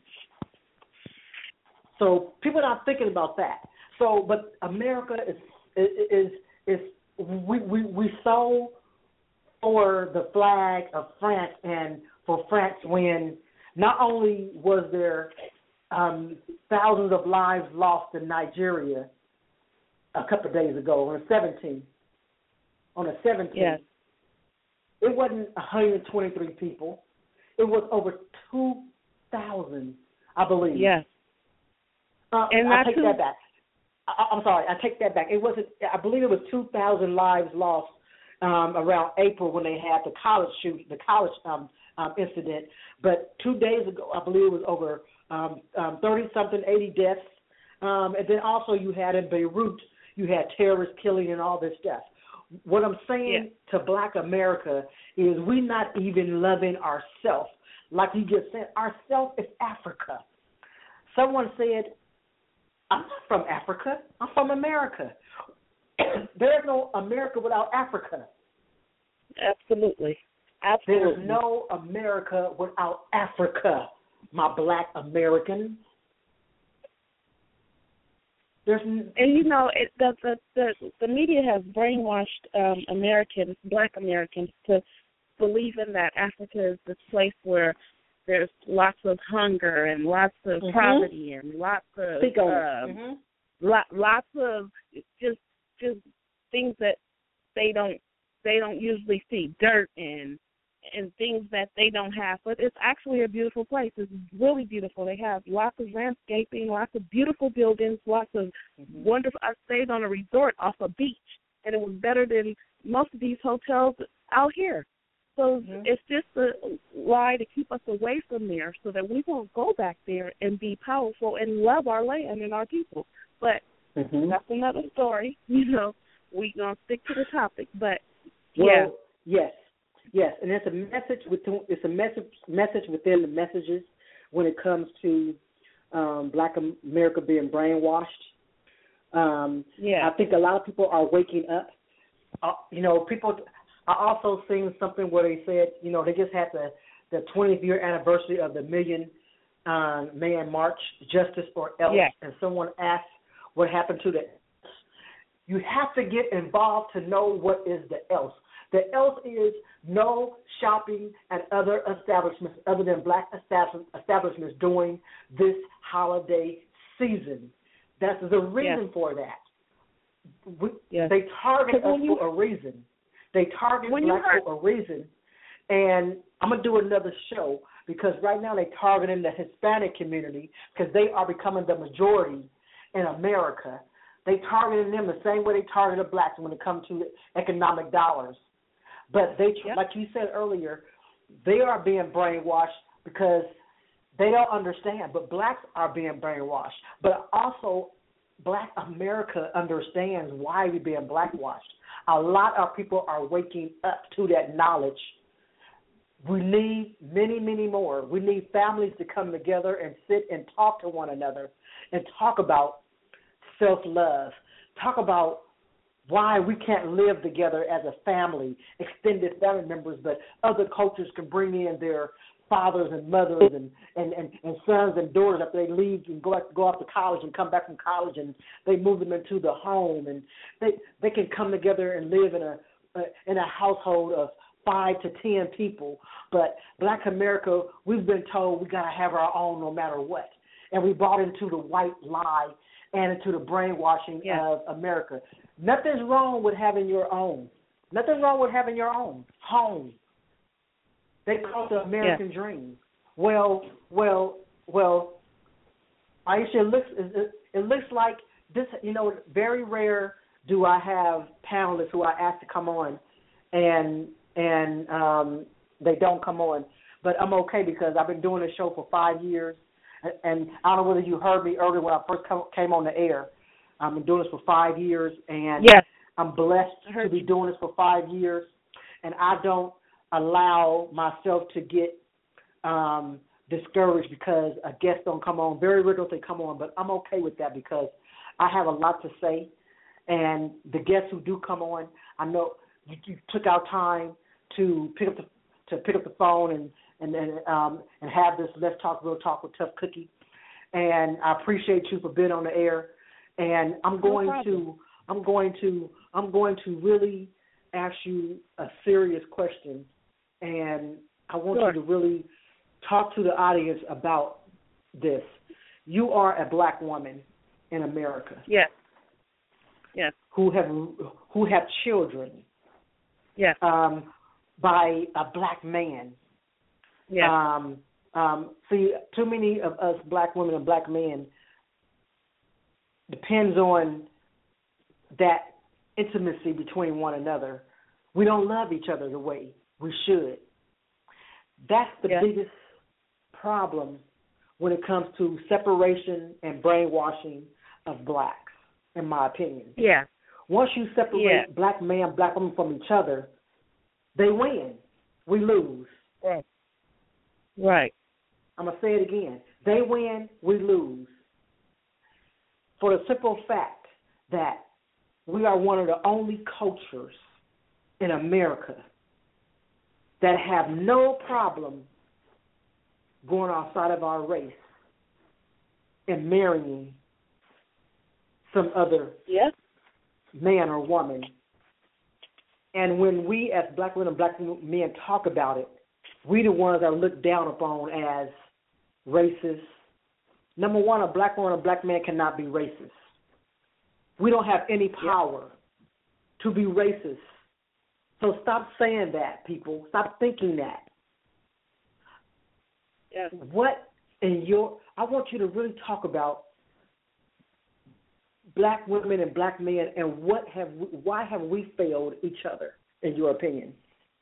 So people are not thinking about that. So, but America is is is, is we we we so for the flag of France and for France when not only was there um, thousands of lives lost in Nigeria a couple of days ago on the seventeenth. On the seventeenth, yes. It wasn't one hundred twenty-three people. It was over two thousand, I believe. Yes. Uh, and I take too- that back. I, I'm sorry. I take that back. It wasn't. I believe it was two thousand lives lost um, around April when they had the college shoot, the college um, um, incident. But two days ago, I believe it was over um, um, thirty something, eighty deaths. Um, and then also you had in Beirut, you had terrorist killing and all this stuff. What I'm saying yeah. to Black America is we not even loving ourselves. Like you just said, ourself is Africa. Someone said, I'm not from Africa. I'm from America. There's no America without Africa. Absolutely. Absolutely. There's no America without Africa, my Black American. There's n- and you know, it, the, the the the media has brainwashed um, Americans, Black Americans, to believe in that Africa is this place where there's lots of hunger and lots of mm-hmm. poverty and lots of Speak on um, it. Mm-hmm. lot, lots of just just things that they don't they don't usually see, dirt and and things that they don't have. But it's actually a beautiful place. It's really beautiful. They have lots of landscaping, lots of beautiful buildings, lots of mm-hmm. wonderful. I stayed on a resort off a beach, and it was better than most of these hotels out here. So mm-hmm. it's just a lie to keep us away from there so that we won't go back there and be powerful and love our land and our people. But mm-hmm. that's another story. You know, we're going to stick to the topic. But, well, yeah. Yes. Yes, and it's a message within, it's a message message within the messages when it comes to um, Black America being brainwashed. Um, yeah. I think a lot of people are waking up. Uh, you know, people. I also seen something where they said, you know, they just had the the twentieth year anniversary of the Million uh, Man March, Justice or Else, yeah. and someone asked what happened to the else. You have to get involved to know what is the else. The else is no shopping at other establishments other than Black establishments during this holiday season. That's the reason yes. for that. We, yes. They target us you, for a reason. They target Black heard, for a reason. And I'm going to do another show because right now they're targeting the Hispanic community because they are becoming the majority in America. They targeting them the same way they target the Blacks when it comes to economic dollars. But they, yep. like you said earlier, they are being brainwashed because they don't understand. But Blacks are being brainwashed. But also, Black America understands why we're being blackwashed. A lot of people are waking up to that knowledge. We need many, many more. We need families to come together and sit and talk to one another and talk about self-love, talk about why we can't live together as a family, extended family members, but other cultures can bring in their fathers and mothers and, and, and, and sons and daughters after they leave and go out, go off to college and come back from college and they move them into the home and they they can come together and live in a uh, in a household of five to ten people. But Black America, we've been told we got to have our own no matter what. And we bought into the white lie and into the brainwashing yeah. of America. Nothing's wrong with having your own. Nothing wrong with having your own home. They call it the American yeah. dream. Well, well, well, Aisha, it looks, it, it looks like this, you know, very rare do I have panelists who I ask to come on and and um, they don't come on. But I'm okay because I've been doing this show for five years. And I don't know whether you heard me earlier when I first come, came on the air. I've been doing this for five years, and yes. I'm blessed to be doing this for five years. And I don't allow myself to get um, discouraged because a guest don't come on. Very rarely they come on, but I'm okay with that because I have a lot to say. And the guests who do come on, I know you, you took out time to pick up the to pick up the phone and and and, um, and have this Let's Talk Real Talk with Tough Cookie. And I appreciate you for being on the air. And I'm going no to I'm going to I'm going to really ask you a serious question, and I want sure. you to really talk to the audience about this. you are a black woman in America. Yes. Yes. Who have who have children. Yes. Um, by a black man. Yes. Um, um, see, too many of us black women and black men depends on that intimacy between one another. We don't love each other the way we should. That's the yes. biggest problem when it comes to separation and brainwashing of blacks, in my opinion. Yeah. Once you separate yeah. black man, black woman from each other, they win. We lose. Right. Right. I'm going to say it again. They win, we lose. For the simple fact that we are one of the only cultures in America that have no problem going outside of our race and marrying some other yes. man or woman. And when we as black women and black men talk about it, we the ones that are looked down upon as racist. Number one, a black woman or a black man cannot be racist. We don't have any power yep. to be racist. So stop saying that, people. Stop thinking that. Yes. What in your, I want you to really talk about black women and black men and what have we, why have we failed each other, in your opinion?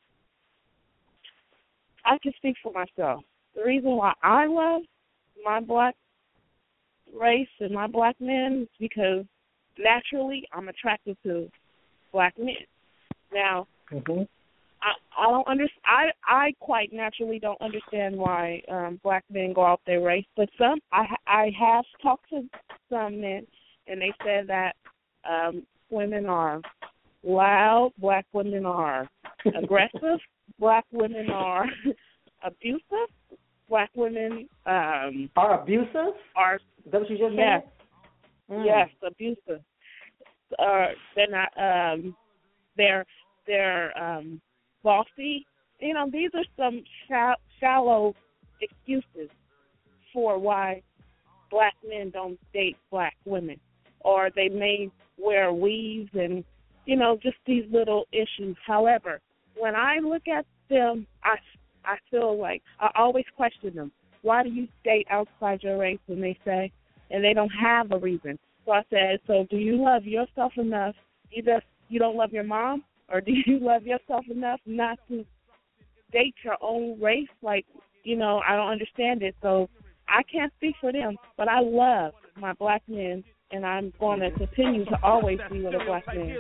I can speak for myself. The reason why I love my black race and my black men is because naturally I'm attracted to black men. Now, mm-hmm. I, I don't under, I I quite naturally don't understand why um, black men go out their race, but some I I have talked to some men, and they said that um, women are loud, black women are aggressive, black women are abusive, black women um, are abusive. Are is that what you just yes, said? Mm. Yes, abusive. Uh, they're not. Um, they're they're um, bossy. You know, these are some shall- shallow excuses for why black men don't date black women, or they may wear weaves and, you know, just these little issues. However, when I look at them, I, I feel like I always question them. Why do you date outside your race? And they say, and they don't have a reason. So I said, so do you love yourself enough? You just you don't love your mom, or do you love yourself enough not to date your own race? Like, you know, I don't understand it. So I can't speak for them, but I love my black men, and I'm going to continue to always be with a black man.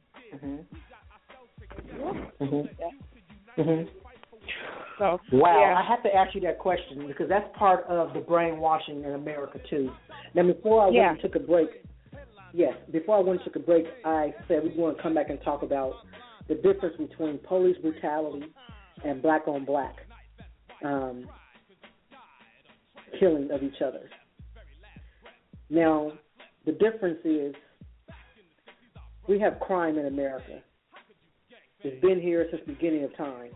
Mm-hmm. Mm-hmm. Mm-hmm. So, wow, yeah. I have to ask you that question because that's part of the brainwashing in America too. Now, before I yeah. went and took a break, yes, before I went and took a break, I said we want to come back and talk about the difference between police brutality and black on black um, killing of each other. Now, the difference is we have crime in America. It's been here since the beginning of time.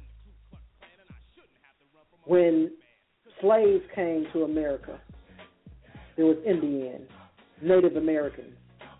When slaves came to America, there was Indians, Native Americans.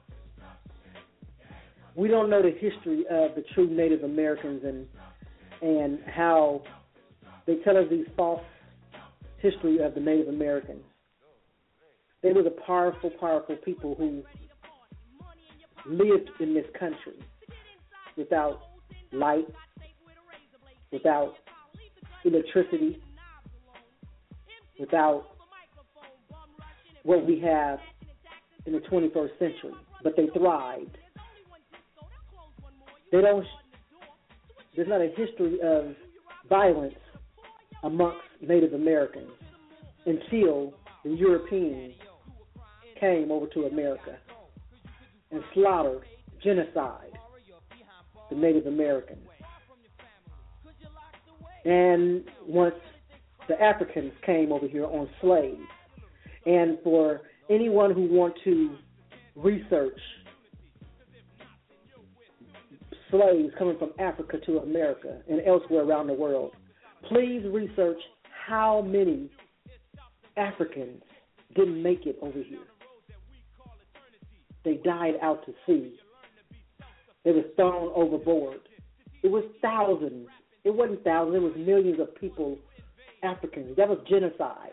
We don't know the history of the true Native Americans and and how they tell us these false history of the Native Americans. They were the powerful, powerful people who lived in this country without light, without electricity, without what we have in the twenty-first century, but they thrived. They don't. There's not a history of violence amongst Native Americans until the Europeans came over to America and slaughtered, genocide the Native Americans. And once the Africans came over here on slaves, and for anyone who want to research slaves coming from Africa to America and elsewhere around the world, please research how many Africans didn't make it over here. They died out to sea. They were thrown overboard. It was thousands. It wasn't thousands. It was millions of people, Africans. That was genocide.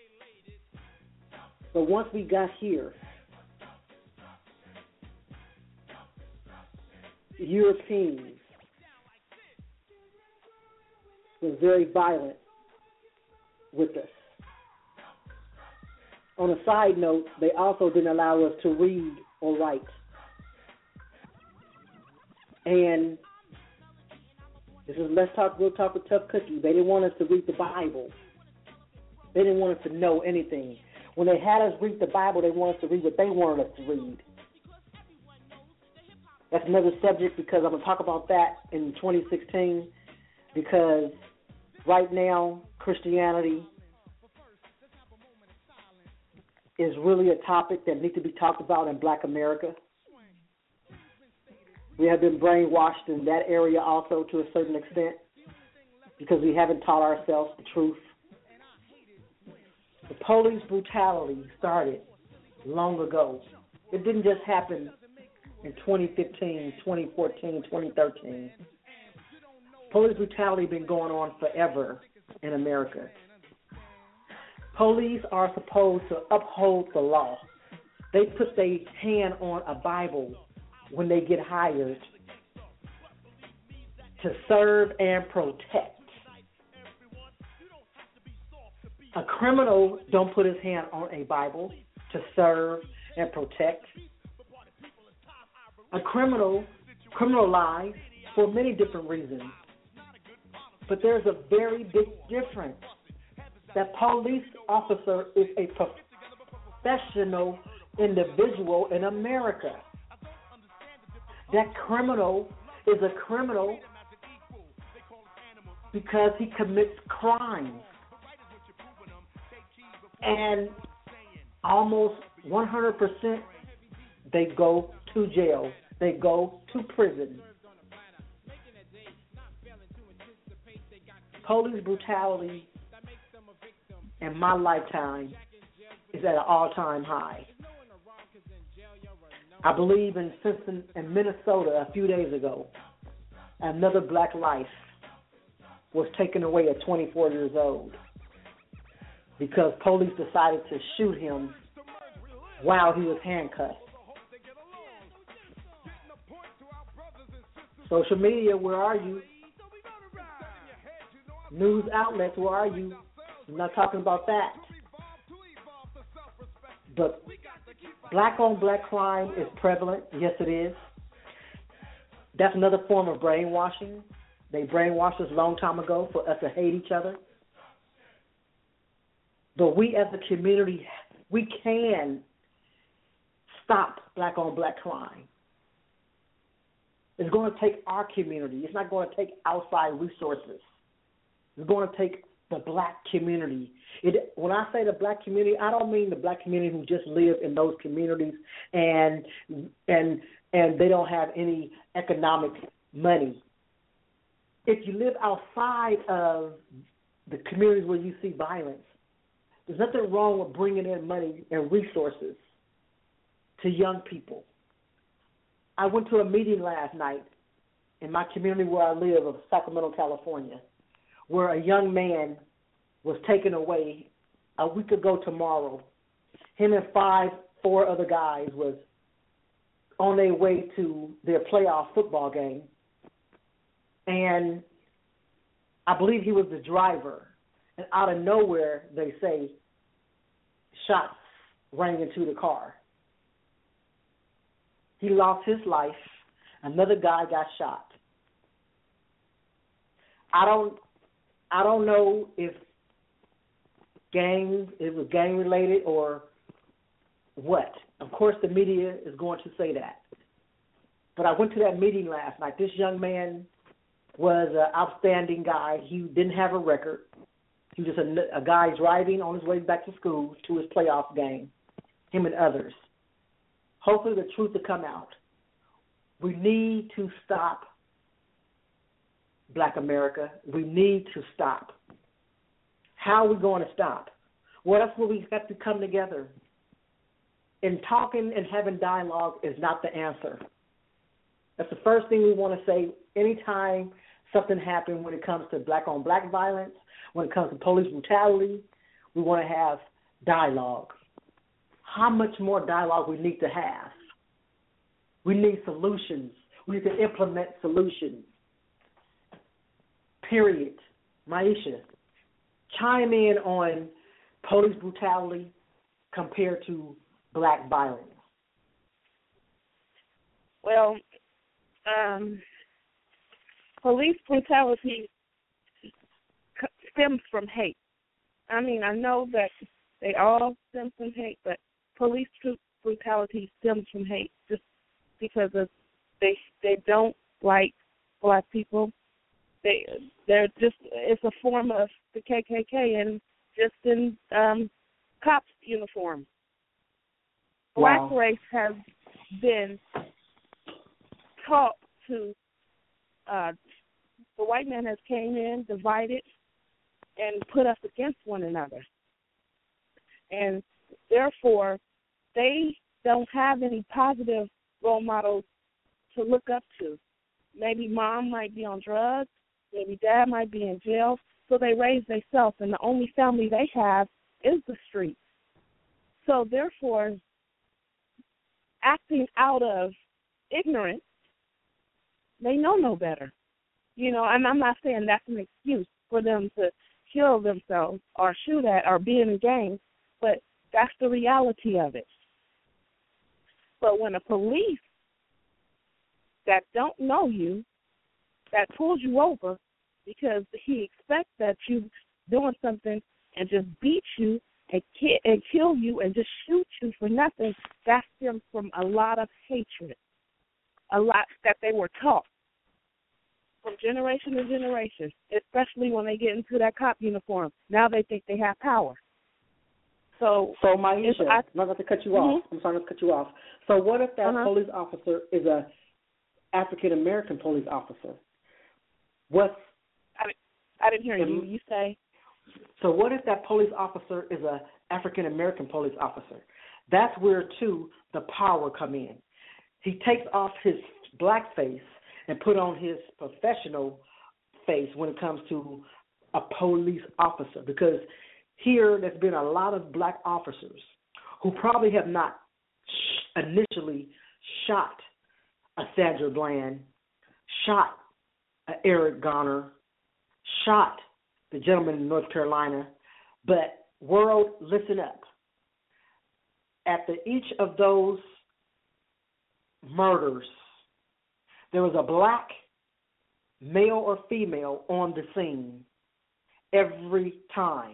But once we got here, the Europeans were very violent with us. On a side note, they also didn't allow us to read or write. And this is Let's Talk, We'll Talk with Tough Cookie. They didn't want us to read the Bible. They didn't want us to know anything. When they had us read the Bible, they wanted us to read what they wanted us to read. That's another subject because I'm going to talk about that in twenty sixteen because right now Christianity is really a topic that needs to be talked about in Black America. We have been brainwashed in that area also to a certain extent because we haven't taught ourselves the truth. The police brutality started long ago. It didn't just happen in twenty fifteen, twenty fourteen, twenty thirteen. Police brutality has been going on forever in America. Police are supposed to uphold the law. They put their hand on a Bible when they get hired to serve and protect. A criminal don't put his hand on a Bible to serve and protect. A criminal criminalized for many different reasons. But there's a very big difference. That police officer is a professional individual in America. That criminal is a criminal because he commits crimes. And almost one hundred percent they go to jail. They go to prison. Police brutality in my lifetime is at an all-time high. I believe in Cincinnati, in Minnesota a few days ago, another black life was taken away at twenty-four years old because police decided to shoot him while he was handcuffed. Social media, where are you? News outlets, where are you? I'm not talking about that. But black-on-black crime is prevalent. Yes, it is. That's another form of brainwashing. They brainwashed us a long time ago for us to hate each other. But we as a community, we can stop black-on-black crime. It's going to take our community. It's not going to take outside resources. It's going to take the black community. It, when I say the black community, I don't mean the black community who just live in those communities and and and they don't have any economic money. If you live outside of the communities where you see violence, there's nothing wrong with bringing in money and resources to young people. I went to a meeting last night in my community where I live of Sacramento, California, where a young man was taken away a week ago tomorrow. Him and five, four other guys was on their way to their playoff football game. And I believe he was the driver. And out of nowhere, they say, shots rang into the car. He lost his life. Another guy got shot. I don't I don't know if gang, it was gang related or what. Of course, the media is going to say that. But I went to that meeting last night. This young man was an outstanding guy. He didn't have a record. He was just a, a guy driving on his way back to school to his playoff game, him and others. Hopefully the truth will come out. We need to stop Black America. We need to stop. How are we going to stop? Well, that's where we have to come together. And talking and having dialogue is not the answer. That's the first thing we want to say anytime something happens when it comes to black-on-black violence, when it comes to police brutality. We want to have dialogue. How much more dialogue we need to have? We need solutions. We need to implement solutions. Period. Maisha, chime in on police brutality compared to black violence. Well, um, police brutality stems from hate. I mean, I know that they all stem from hate, but police brutality stems from hate just because of they they don't like black people. They they're just it's a form of the K K K and just in um, cops uniform. Black Wow. race has been taught to uh, the white man has came in, divided, and put us against one another, and therefore they don't have any positive role models to look up to. Maybe mom might be on drugs, maybe dad might be in jail, so they raise themselves, and the only family they have is the streets. So therefore, acting out of ignorance, they know no better. You know, and I'm not saying that's an excuse for them to kill themselves or shoot at or be in gangs, but that's the reality of it. But when a police that don't know you, that pulls you over because he expects that you doing something and just beat you and, ki- and kill you and just shoot you for nothing, that stems from a lot of hatred, a lot that they were taught from generation to generation, especially when they get into that cop uniform. Now they think they have power. So, so Maisha, I, I'm not going to cut you mm-hmm. off. I'm sorry to cut you off. So what if that uh-huh. police officer is a African-American police officer? What's I, I didn't hear um, you. You say? So what if that police officer is a African-American police officer? That's where, too, the power come in. He takes off his black face and put on his professional face when it comes to a police officer, because here there's been a lot of black officers who probably have not sh- initially shot a Sandra Bland, shot a Eric Garner, shot the gentleman in North Carolina, but world, listen up. After each of those murders, there was a black male or female on the scene every time.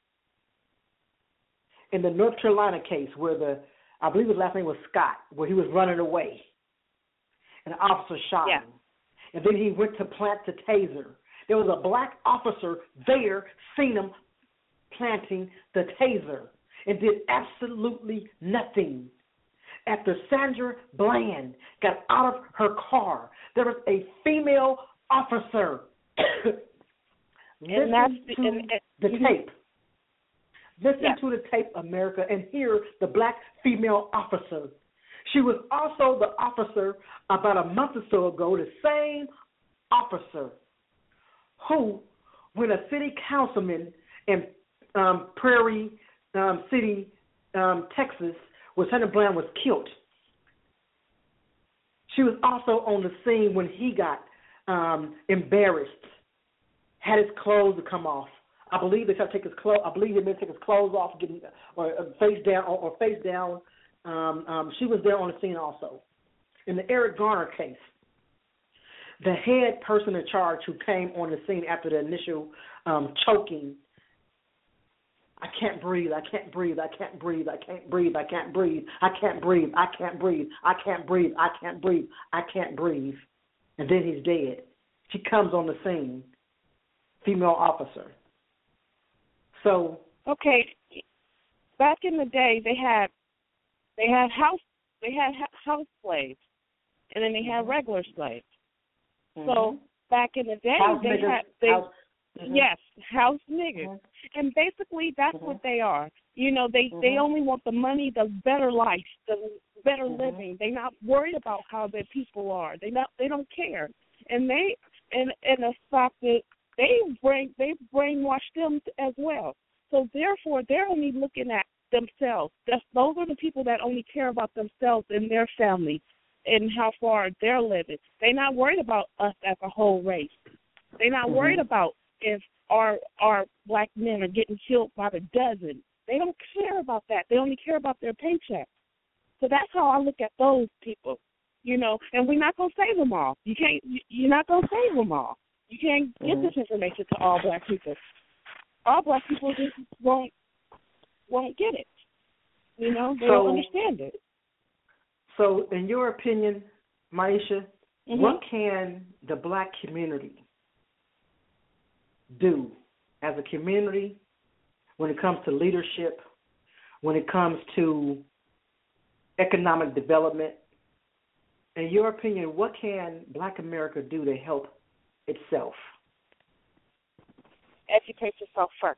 In the North Carolina case where the, I believe his last name was Scott, where he was running away, an officer shot yeah. him. And then he went to plant the taser. There was a black officer there, seen him planting the taser, and did absolutely nothing. After Sandra Bland got out of her car, there was a female officer. Listen that's, to and, and, the mm-hmm. tape. Listen yeah. to the tape, America, and hear the black female officer. She was also the officer about a month or so ago, the same officer who, when a city councilman in um, Prairie um, City, um, Texas, where Sandra Bland was killed, she was also on the scene when he got um, embarrassed, had his clothes to come off. I believe they tried to take his clothes. I believe they made him take his clothes off, getting or uh, face down, or, or face down. Um, um, she was there on the scene also. In the Eric Garner case, the head person in charge who came on the scene after the initial um, choking, I can't breathe, I can't breathe, I can't breathe, I can't breathe, I can't breathe, I can't breathe, I can't breathe, I can't breathe, I can't breathe, I can't breathe, and then he's dead. She comes on the scene, female officer. So okay, back in the day, they had they had house they had house slaves, and then they had regular slaves. Mm-hmm. So back in the day, house they niggas, had they house, mm-hmm. yes house niggers, mm-hmm. and basically that's mm-hmm. what they are. You know, they, mm-hmm. they only want the money, the better life, the better mm-hmm. living. They're not worried about how their people are. They not they don't care. And they and and the fact that they brain they brainwash them as well. So therefore, they're only looking at themselves. That's, those are the people that only care about themselves and their family and how far they're living. They're not worried about us as a whole race. They're not mm-hmm. worried about if our our black men are getting killed by the dozen. They don't care about that. They only care about their paycheck. So that's how I look at those people, you know. And we're not gonna save them all. You can't. You're not gonna save them all. You can't get mm-hmm. this information to all black people. All black people just won't won't get it. You know, they so, don't understand it. So, in your opinion, Maisha, mm-hmm. what can the black community do as a community when it comes to leadership, when it comes to economic development? In your opinion, what can black America do to help itself? Educate yourself first.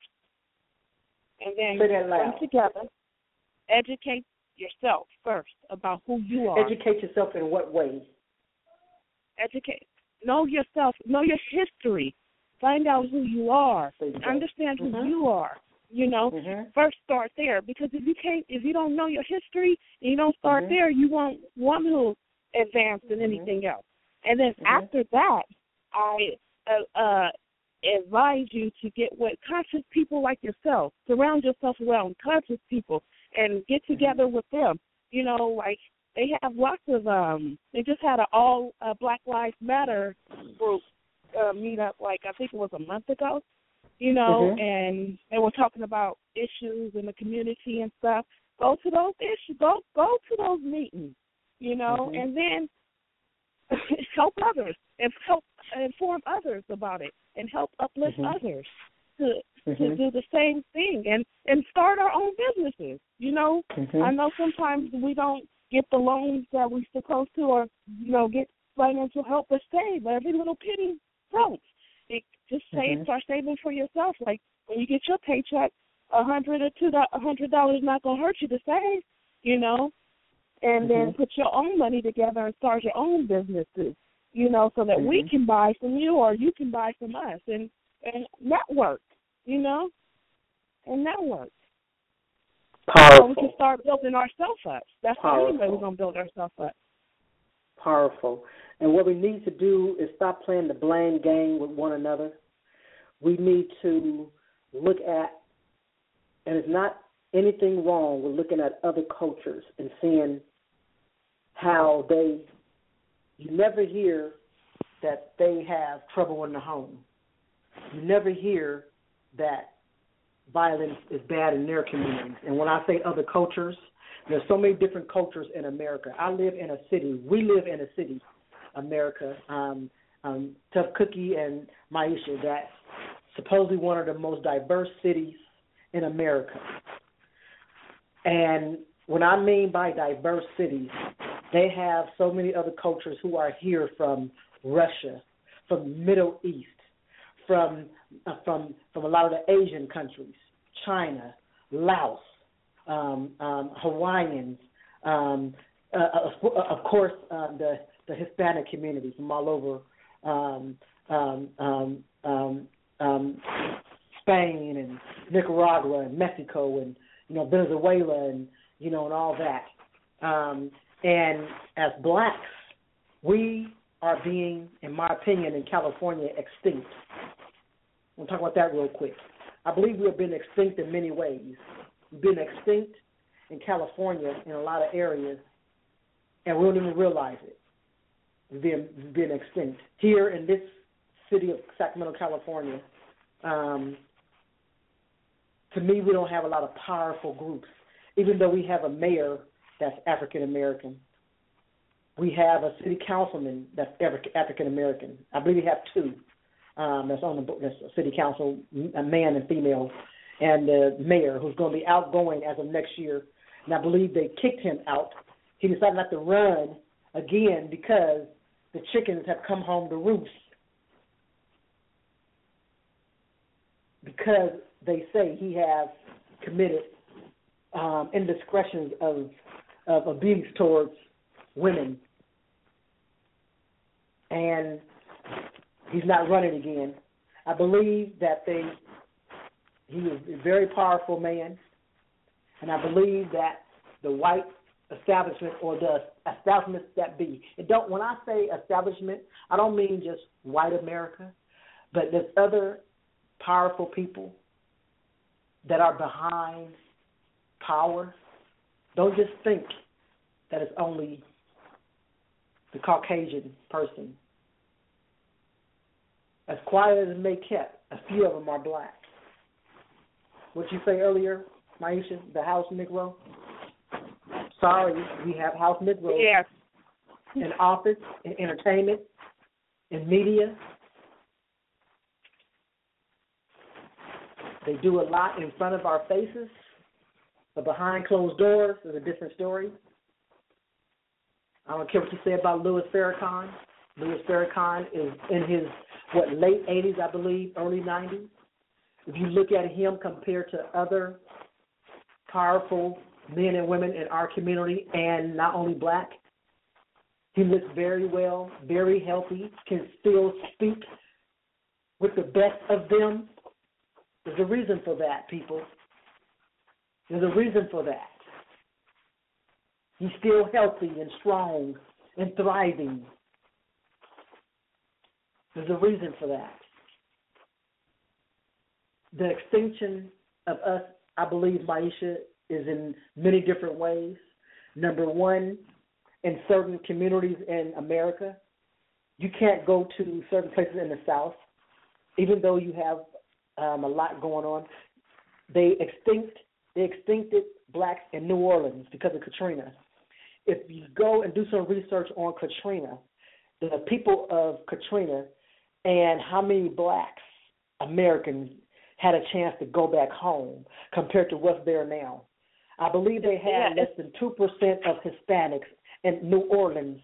And then Say that loud. come together, educate yourself first about who you are. Educate yourself in what way? Educate. Know yourself. Know your history. Find out who you are. You Understand who mm-hmm. you are. You know, mm-hmm. first start there, because if you can't, if you don't know your history and you don't start mm-hmm. there, you won't want to advance in anything mm-hmm. else. And then mm-hmm. after that, I uh, uh, advise you to get with conscious people like yourself. Surround yourself around conscious people and get together mm-hmm. with them. You know, like they have lots of. Um, they just had an all uh, Black Lives Matter group uh, meet up. Like I think it was a month ago. You know, mm-hmm. and they were talking about issues in the community and stuff. Go to those issues. Go go to those meetings. You know, mm-hmm. and then help others and help inform others about it and help uplift mm-hmm. others to mm-hmm. to do the same thing and, and start our own businesses. You know, mm-hmm. I know sometimes we don't get the loans that we're supposed to, or you know, get financial help per se, but every little penny counts. It, just save, mm-hmm. start saving for yourself. Like when you get your paycheck, a hundred or two, a hundred dollars not gonna hurt you to save, you know. And mm-hmm. then put your own money together and start your own businesses, you know, so that mm-hmm. we can buy from you or you can buy from us, and and network, you know, and network. Powerful. So we can start building ourselves up. That's Powerful. the only way we're gonna build ourselves up. Powerful. And what we need to do is stop playing the blame game with one another. We need to look at, and it's not anything wrong with looking at other cultures and seeing how they, you never hear that they have trouble in the home. You never hear that violence is bad in their communities. And when I say other cultures, there's so many different cultures in America. I live in a city. We live in a city, America, um, um, Tough Cookie and Maisha, that's supposedly one of the most diverse cities in America. And what I mean by diverse cities, they have so many other cultures who are here from Russia, from Middle East, from uh, from from a lot of the Asian countries, China, Laos, um, um, Hawaiians, um, uh, of, of course um, the the Hispanic community from all over um, um, um, um, um, Spain and Nicaragua and Mexico and you know Venezuela and you know and all that. Um, and as blacks, we are being, in my opinion, in California, extinct. We'll talk about that real quick. I believe we have been extinct in many ways. We've been extinct in California in a lot of areas, and we don't even realize it. We've been, we've been extinct. Here in this city of Sacramento, California, um, to me, we don't have a lot of powerful groups. Even though we have a mayor that's African American, we have a city councilman that's African American. I believe we have two. Um, that's on the that's a city council, a man and female, and the mayor who's going to be outgoing as of next year. And I believe they kicked him out. He decided not to run again because the chickens have come home to roost. Because they say he has committed um, indiscretions of, of abuse towards women. And he's not running again. I believe that they he was a very powerful man, and I believe that the white establishment or the establishments that be, and don't when I say establishment, I don't mean just white America, but there's other powerful people that are behind power. Don't just think that it's only the Caucasian person. As quiet as it may kept, a few of them are black. What you say earlier, Maisha, the house Negro? Sorry, we have house Negroes yes. in office, in entertainment, in media. They do a lot in front of our faces, but behind closed doors is a different story. I don't care what you say about Louis Farrakhan. Louis Farrakhan is in his, what, late eighties, I believe, early nineties. If you look at him compared to other powerful men and women in our community, and not only black, he looks very well, very healthy, can still speak with the best of them. There's a reason for that, people. There's a reason for that. He's still healthy and strong and thriving. There's a reason for that. The extinction of us, I believe, Maisha, is in many different ways. Number one, in certain communities in America, you can't go to certain places in the South, even though you have um, a lot going on. They extinct, they extincted blacks in New Orleans because of Katrina. If you go and do some research on Katrina, the people of Katrina and how many blacks, Americans, had a chance to go back home compared to what's there now. I believe they had yeah, less than two percent of Hispanics in New Orleans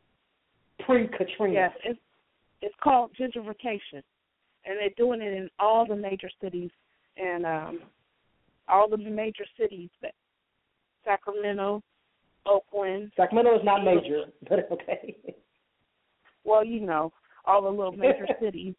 pre-Katrina. Yes, it's, it's called gentrification, and they're doing it in all the major cities, and um, all the major cities, that Sacramento, Oakland. Sacramento is not major, but okay. Well, you know, all the little major cities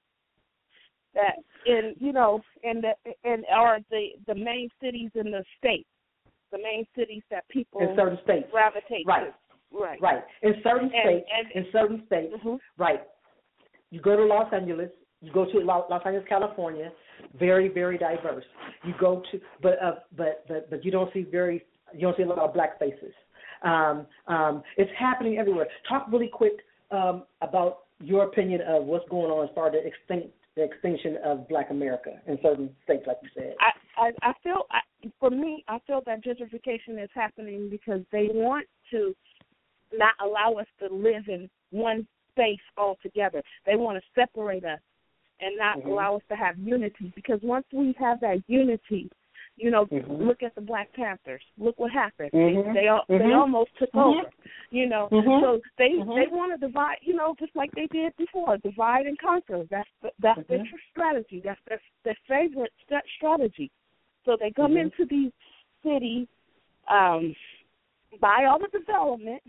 that, in you know, and the and are the the main cities in the state, the main cities that people in certain states gravitate right. to. Right, right. In certain and, states, and, in certain states, mm-hmm. right. You go to Los Angeles. You go to Los Angeles, California. Very, very diverse. You go to, but uh, but but but you don't see very, you don't see a lot of black faces. Um, um, it's happening everywhere. Talk really quick um, about your opinion of what's going on as far as the extinct, the extinction of Black America in certain states, like you said. I, I, I feel, I, for me, I feel that gentrification is happening because they want to not allow us to live in one space altogether. They want to separate us and not mm-hmm. allow us to have unity, because once we have that unity, you know, mm-hmm. look at the Black Panthers. Look what happened. Mm-hmm. They they, mm-hmm. they almost took mm-hmm. over. You know, mm-hmm. so they mm-hmm. they want to divide. You know, just like they did before, divide and conquer. That's the, that's mm-hmm. their strategy. That's their their favorite st- strategy. So they come mm-hmm. into these cities, um, buy all the development,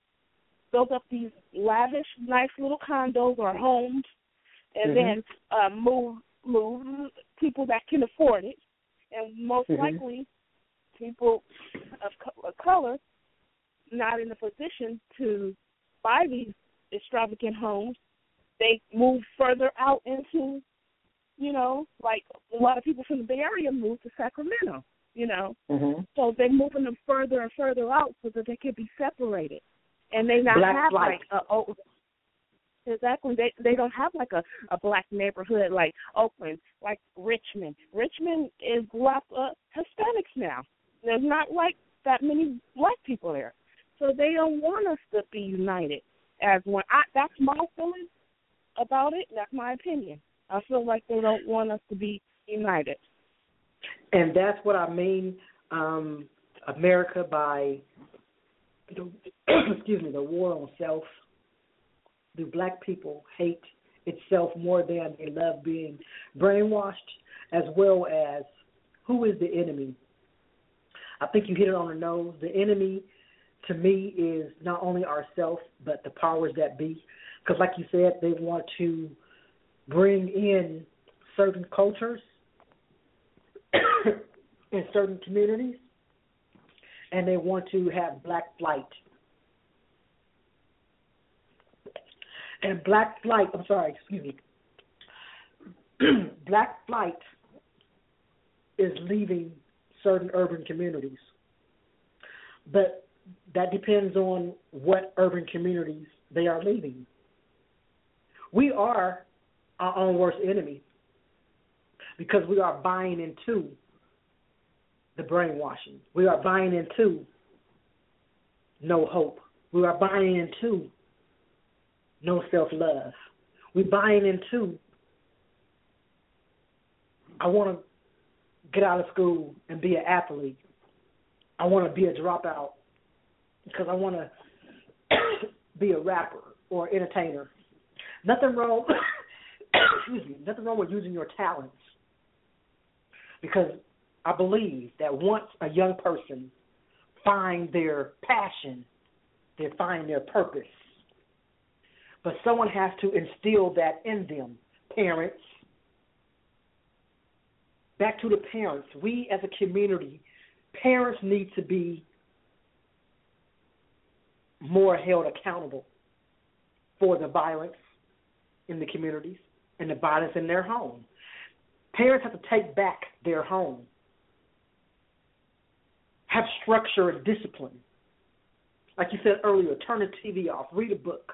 build up these lavish, nice little condos or homes, and mm-hmm. then uh, move move people that can afford it. And most mm-hmm. likely, people of, co- of color not in a position to buy these extravagant homes. They move further out into, you know, like a lot of people from the Bay Area move to Sacramento, you know. Mm-hmm. So they're moving them further and further out so that they can be separated. And they not Black have flight. like a oh, exactly. They they don't have like a, a black neighborhood like Oakland, like Richmond. Richmond is black uh, Hispanics now. There's not like that many black people there, so they don't want us to be united as one. I, that's my feeling about it. That's my opinion. I feel like they don't want us to be united. And that's what I mean. Um, America by the, excuse me, the war on self. Do black people hate itself more than they love being brainwashed, as well as who is the enemy? I think you hit it on the nose. The enemy, to me, is not only ourselves, but the powers that be. Because like you said, they want to bring in certain cultures in certain communities, and they want to have black flight. And black flight, I'm sorry, excuse me. Black flight is leaving certain urban communities. But that depends on what urban communities they are leaving. We are our own worst enemy because we are buying into the brainwashing. We are buying into no hope. We are buying into no self-love. We're buying into, I want to get out of school and be an athlete. I want to be a dropout because I want to be a rapper or an entertainer. Nothing wrong, excuse me, nothing wrong with using your talents, because I believe that once a young person finds their passion, they find their purpose. But someone has to instill that in them. Parents. Back to the parents. We as a community, parents need to be more held accountable for the violence in the communities and the violence in their home. Parents have to take back their home. Have structure and discipline. Like you said earlier, turn the T V off, read a book.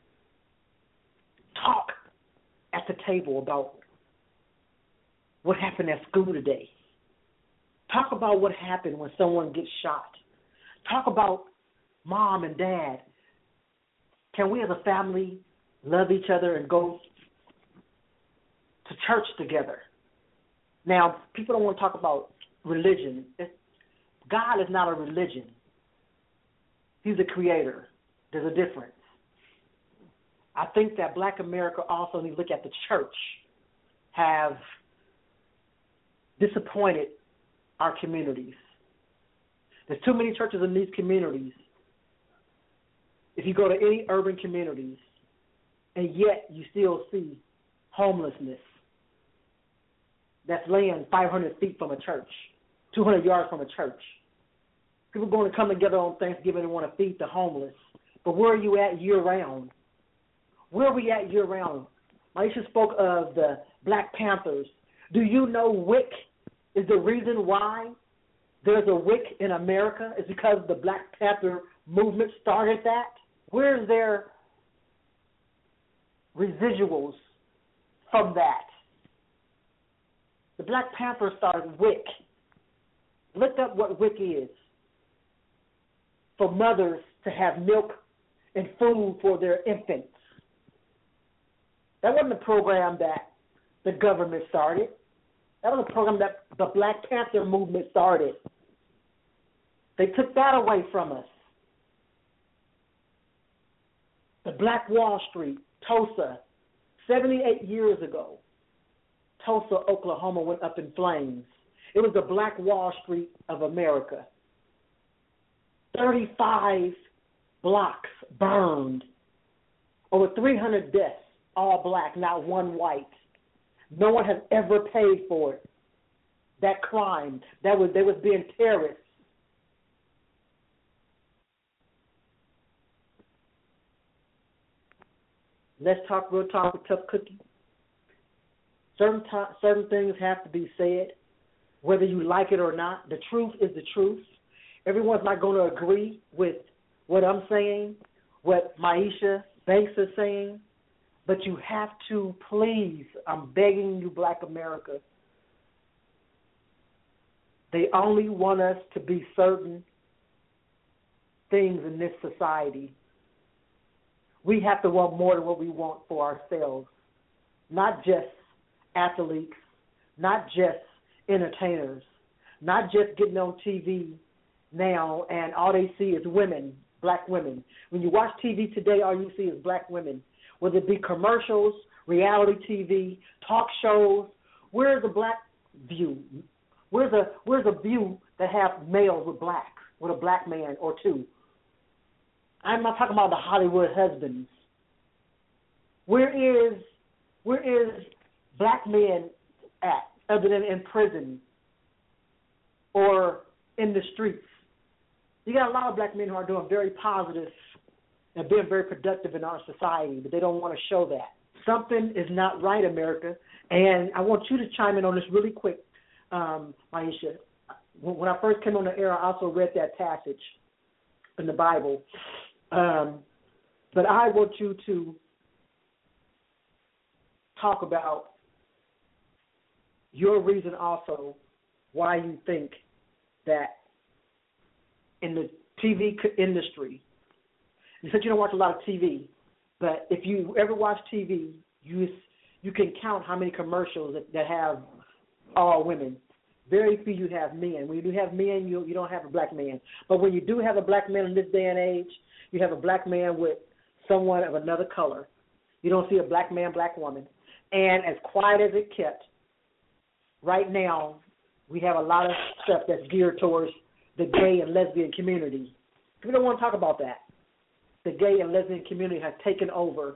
Talk at the table about what happened at school today. Talk about what happened when someone gets shot. Talk about mom and dad. Can we as a family love each other and go to church together? Now, people don't want to talk about religion. It's, God is not a religion. He's a creator. There's a difference. I think that Black America also needs to look at the church, have disappointed our communities. There's too many churches in these communities. If you go to any urban communities, and yet you still see homelessness that's laying five hundred feet from a church, two hundred yards from a church. People are going to come together on Thanksgiving and want to feed the homeless. But where are you at year-round? Where are we at year-round? Maisha spoke of the Black Panthers. Do you know W I C is the reason why there's a W I C in America? It's because the Black Panther movement started that. Where's their residuals from that? The Black Panther started W I C. Look up what W I C is. For mothers to have milk and food for their infants. That wasn't a program that the government started. That was a program that the Black Panther movement started. They took that away from us. The Black Wall Street, Tulsa, seventy-eight years ago, Tulsa, Oklahoma went up in flames. It was the Black Wall Street of America. thirty-five blocks burned. Over three hundred deaths, all black, not one white. No one has ever paid for it. That crime, that was they was being terrorists. Let's talk real talk with Tough Cookie. Certain t- certain things have to be said, whether you like it or not. The truth is the truth. Everyone's not going to agree with what I'm saying, what Maisha Banks is saying, but you have to please, I'm begging you, Black America, they only want us to be certain things in this society. We have to want more than what we want for ourselves, not just athletes, not just entertainers, not just getting on T V now and all they see is women, black women. When you watch T V today, all you see is black women, whether it be commercials, reality T V, talk shows. Where's the black view? Where's the, where's the view that have males with blacks, with a black man or two. I'm not talking about the Hollywood husbands. Where is where is black men at, other than in prison or in the streets? You got a lot of black men who are doing very positive and being very productive in our society, but they don't want to show that. Something is not right, America, and I want you to chime in on this really quick, um, Maisha. When I first came on the air, I also read that passage in the Bible, um, but I want you to talk about your reason also why you think that in the T V industry, you said you don't watch a lot of T V, but if you ever watch T V, you you can count how many commercials that, that have all women. Very few you have men. When you do have men, you you don't have a black man. But when you do have a black man in this day and age, you have a black man with someone of another color. You don't see a black man, black woman. And as quiet as it kept, right now we have a lot of stuff that's geared towards the gay and lesbian community. We don't want to talk about that. The gay and lesbian community has taken over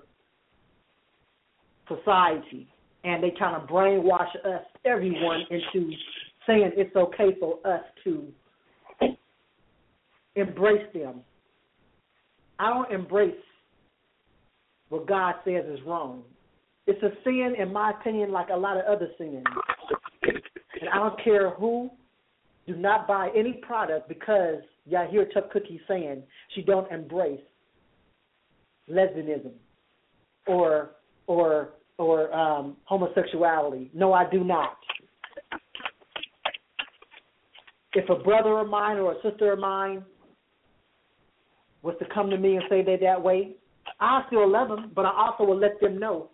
society, and they kind of brainwash us, everyone, into saying it's okay for us to embrace them. I don't embrace what God says is wrong. It's a sin, in my opinion, like a lot of other sins. And I don't care who, do not buy any product because y'all hear Tough Cookie saying she don't embrace lesbianism or or or um, homosexuality. No, I do not. If a brother of mine or a sister of mine was to come to me and say they're that way, I still love them, but I also will let them know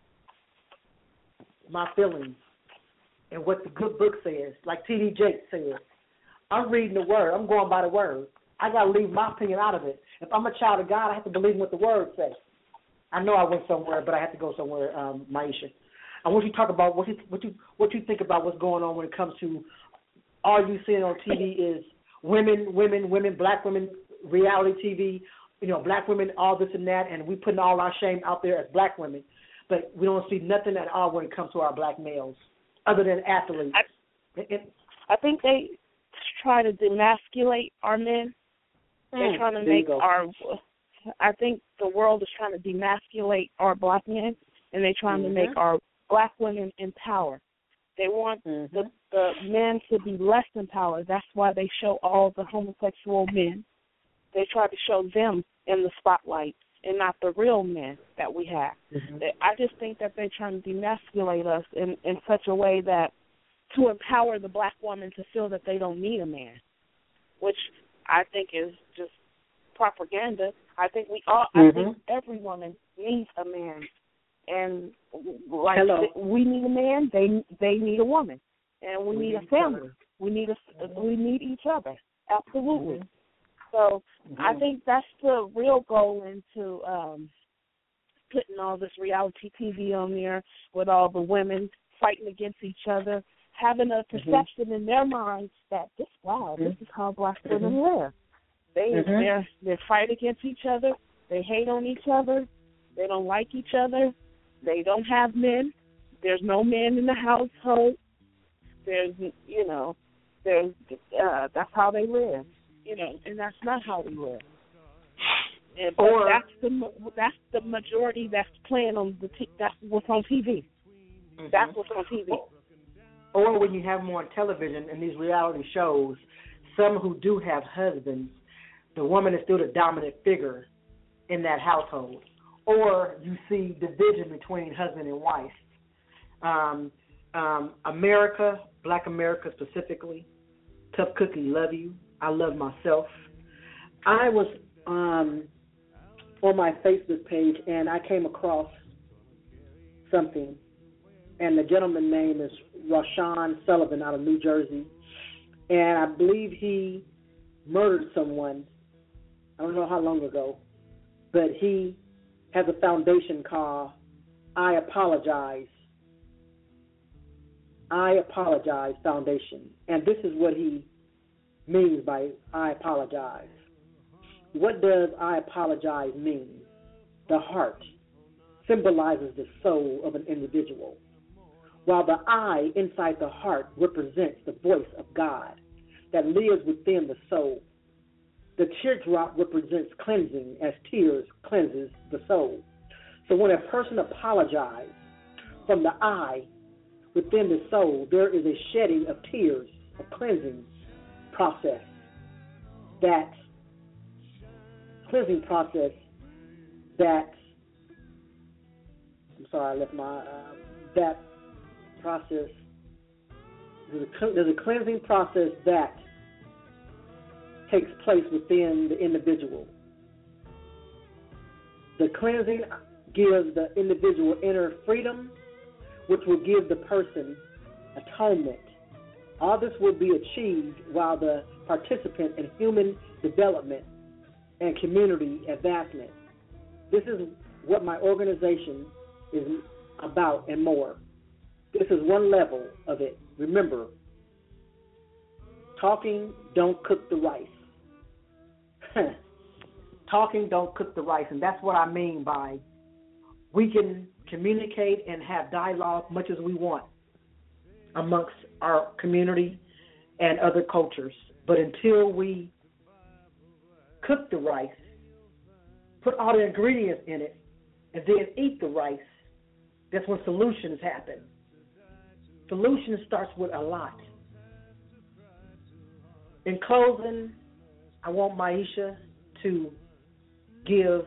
my feelings and what the good book says. Like T D Jakes says, I'm reading the word. I'm going by the word. I got to leave my opinion out of it. If I'm a child of God, I have to believe in what the word says. I know I went somewhere, but I have to go somewhere, um, Maisha. I want you to talk about what you, what you what you think about what's going on when it comes to all you seeing on T V is women, women, women, black women, reality T V, you know, black women, all this and that, and we putting all our shame out there as black women, but we don't see nothing at all when it comes to our black males, other than athletes. I, it, I think they try to demasculate our men. They're trying to make our, I think the world is trying to demasculate our black men, and they're trying mm-hmm. to make our black women empowered. They want mm-hmm. the, the men to be less empowered. That's why they show all the homosexual men. They try to show them in the spotlight and not the real men that we have. Mm-hmm. I just think that they're trying to demasculate us in, in such a way that to empower the black woman to feel that they don't need a man, which I think is just propaganda. I think we all, mm-hmm. I think every woman needs a man. And like Hello. we need a man, they they need a woman, and we, we need a family. We need a mm-hmm. we need each other. Absolutely. Mm-hmm. So mm-hmm. I think that's the real goal into um, putting all this reality T V on there with all the women fighting against each other, having a perception mm-hmm. in their minds that this wow, mm-hmm. this is how black women mm-hmm. live. They mm-hmm. they they fight against each other. They hate on each other. They don't like each other. They don't have men. There's no men in the household. There's, you know, there's uh, that's how they live, you know, and that's not how we live. And, or that's the that's the majority that's playing on the t- that's what's on T V. Mm-hmm. That's what's on T V. Or when you have them on television in these reality shows, some who do have husbands, the woman is still the dominant figure in that household. Or you see division between husband and wife. Um, um, America, Black America specifically, Tough Cookie, love you. I love myself. I was um, on my Facebook page and I came across something, and the gentleman's name is Rashawn Sullivan out of New Jersey, and I believe he murdered someone. I don't know how long ago, but he has a foundation called I Apologize. I Apologize Foundation. And this is what he means by I apologize. What does I apologize mean? The heart symbolizes the soul of an individual, while the I inside the heart represents the voice of God that lives within the soul. The teardrop represents cleansing, as tears cleanses the soul. So when a person apologizes from the I within the soul, there is a shedding of tears, a cleansing process. That cleansing process that, I'm sorry, I left my, uh, that process, there's a, there's a cleansing process that takes place within the individual. The cleansing gives the individual inner freedom, which will give the person atonement. All this will be achieved while the participant in human development and community advancement. This is what my organization is about and more. This is one level of it. Remember, talking don't cook the rice. Talking don't cook the rice, and that's what I mean by we can communicate and have dialogue much as we want amongst our community and other cultures. But until we cook the rice, put all the ingredients in it, and then eat the rice, that's when solutions happen. Solution starts with a lot. In closing, I want Maisha to give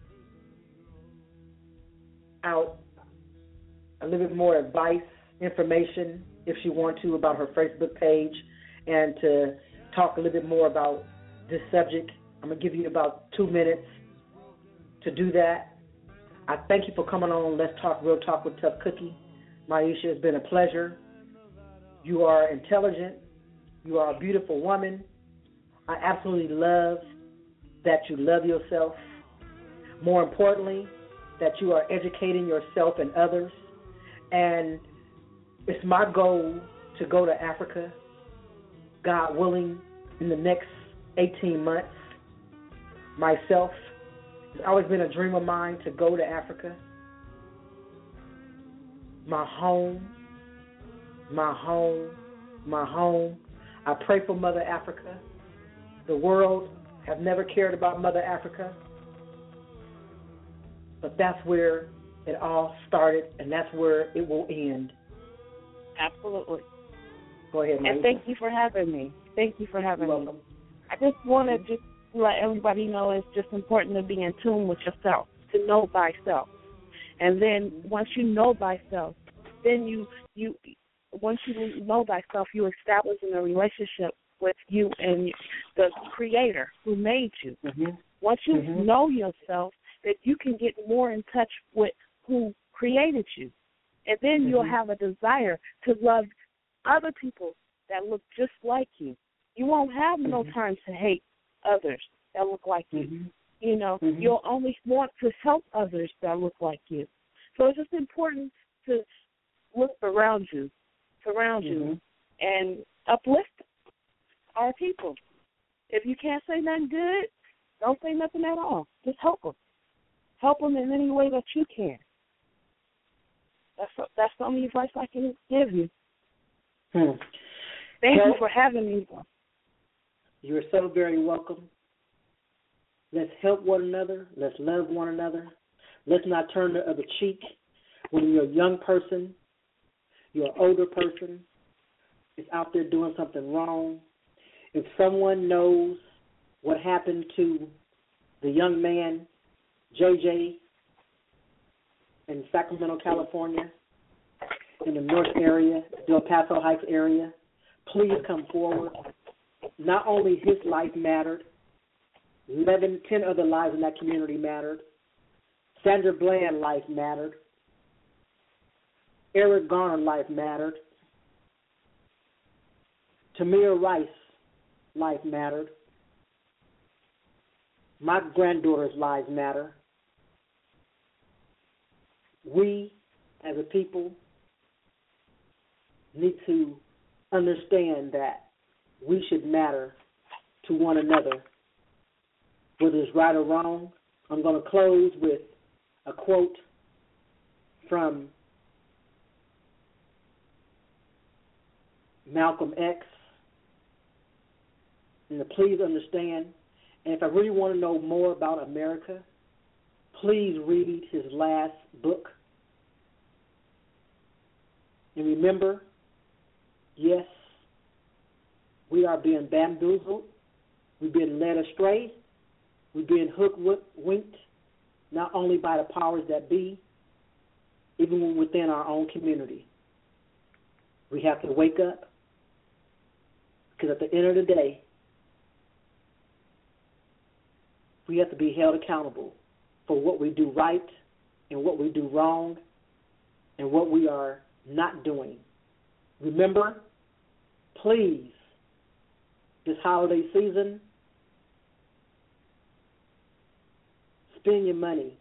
out a little bit more advice, information, if she wants to, about her Facebook page, and to talk a little bit more about this subject. I'm going to give you about two minutes to do that. I thank you for coming on Let's Talk Real Talk with Tough Cookie. Maisha, it's been a pleasure. You are intelligent. You are a beautiful woman. I absolutely love that you love yourself. More importantly, that you are educating yourself and others. And it's my goal to go to Africa, God willing, in the next eighteen months. Myself, it's always been a dream of mine to go to Africa. My home, my home, my home. I pray for Mother Africa. The world have never cared about Mother Africa, but that's where it all started, and that's where it will end. Absolutely. Go ahead, Maisha. And thank you for having me. Thank you for having You're me. welcome. I just want to just let everybody know it's just important to be in tune with yourself, to know thyself. And then once you know thyself, then you, you once you know thyself, you establish in a relationship with you and the Creator who made you. Mm-hmm. Once you mm-hmm. know yourself, that you can get more in touch with who created you. And then mm-hmm. you'll have a desire to love other people that look just like you. You won't have mm-hmm. no time to hate others that look like you. Mm-hmm. You know, mm-hmm. you'll only want to help others that look like you. So it's just important to look around you, surround mm-hmm. you, and uplift our people. If you can't say nothing good, don't say nothing at all. Just help them. Help them in any way that you can. That's that's the only advice I can give you. Hmm. Thank Help. you for having me. You're so very welcome. Let's help one another. Let's love one another. Let's not turn the other cheek. When you're a young person, you're an older person, is out there doing something wrong. If someone knows what happened to the young man, J J, in Sacramento, California, in the North area, the El Paso Heights area, please come forward. Not only his life mattered, eleven, ten other lives in that community mattered. Sandra Bland life mattered. Eric Garner life mattered. Tamir Rice life mattered. My granddaughter's lives matter. We, as a people, need to understand that we should matter to one another, whether it's right or wrong. I'm going to close with a quote from Malcolm X. And please understand, and if I really want to know more about America, please read his last book. And remember, yes, we are being bamboozled. We're being led astray. We're being hoodwinked, not only by the powers that be, even within our own community. We have to wake up, because at the end of the day, we have to be held accountable for what we do right and what we do wrong and what we are not doing. Remember, please, this holiday season, spend your money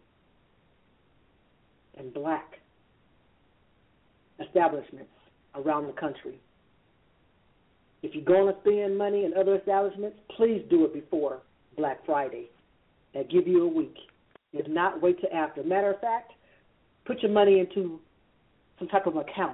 in black establishments around the country. If you're going to spend money in other establishments, please do it before Black Friday. That give you a week. If not, wait till after. Matter of fact, put your money into some type of account.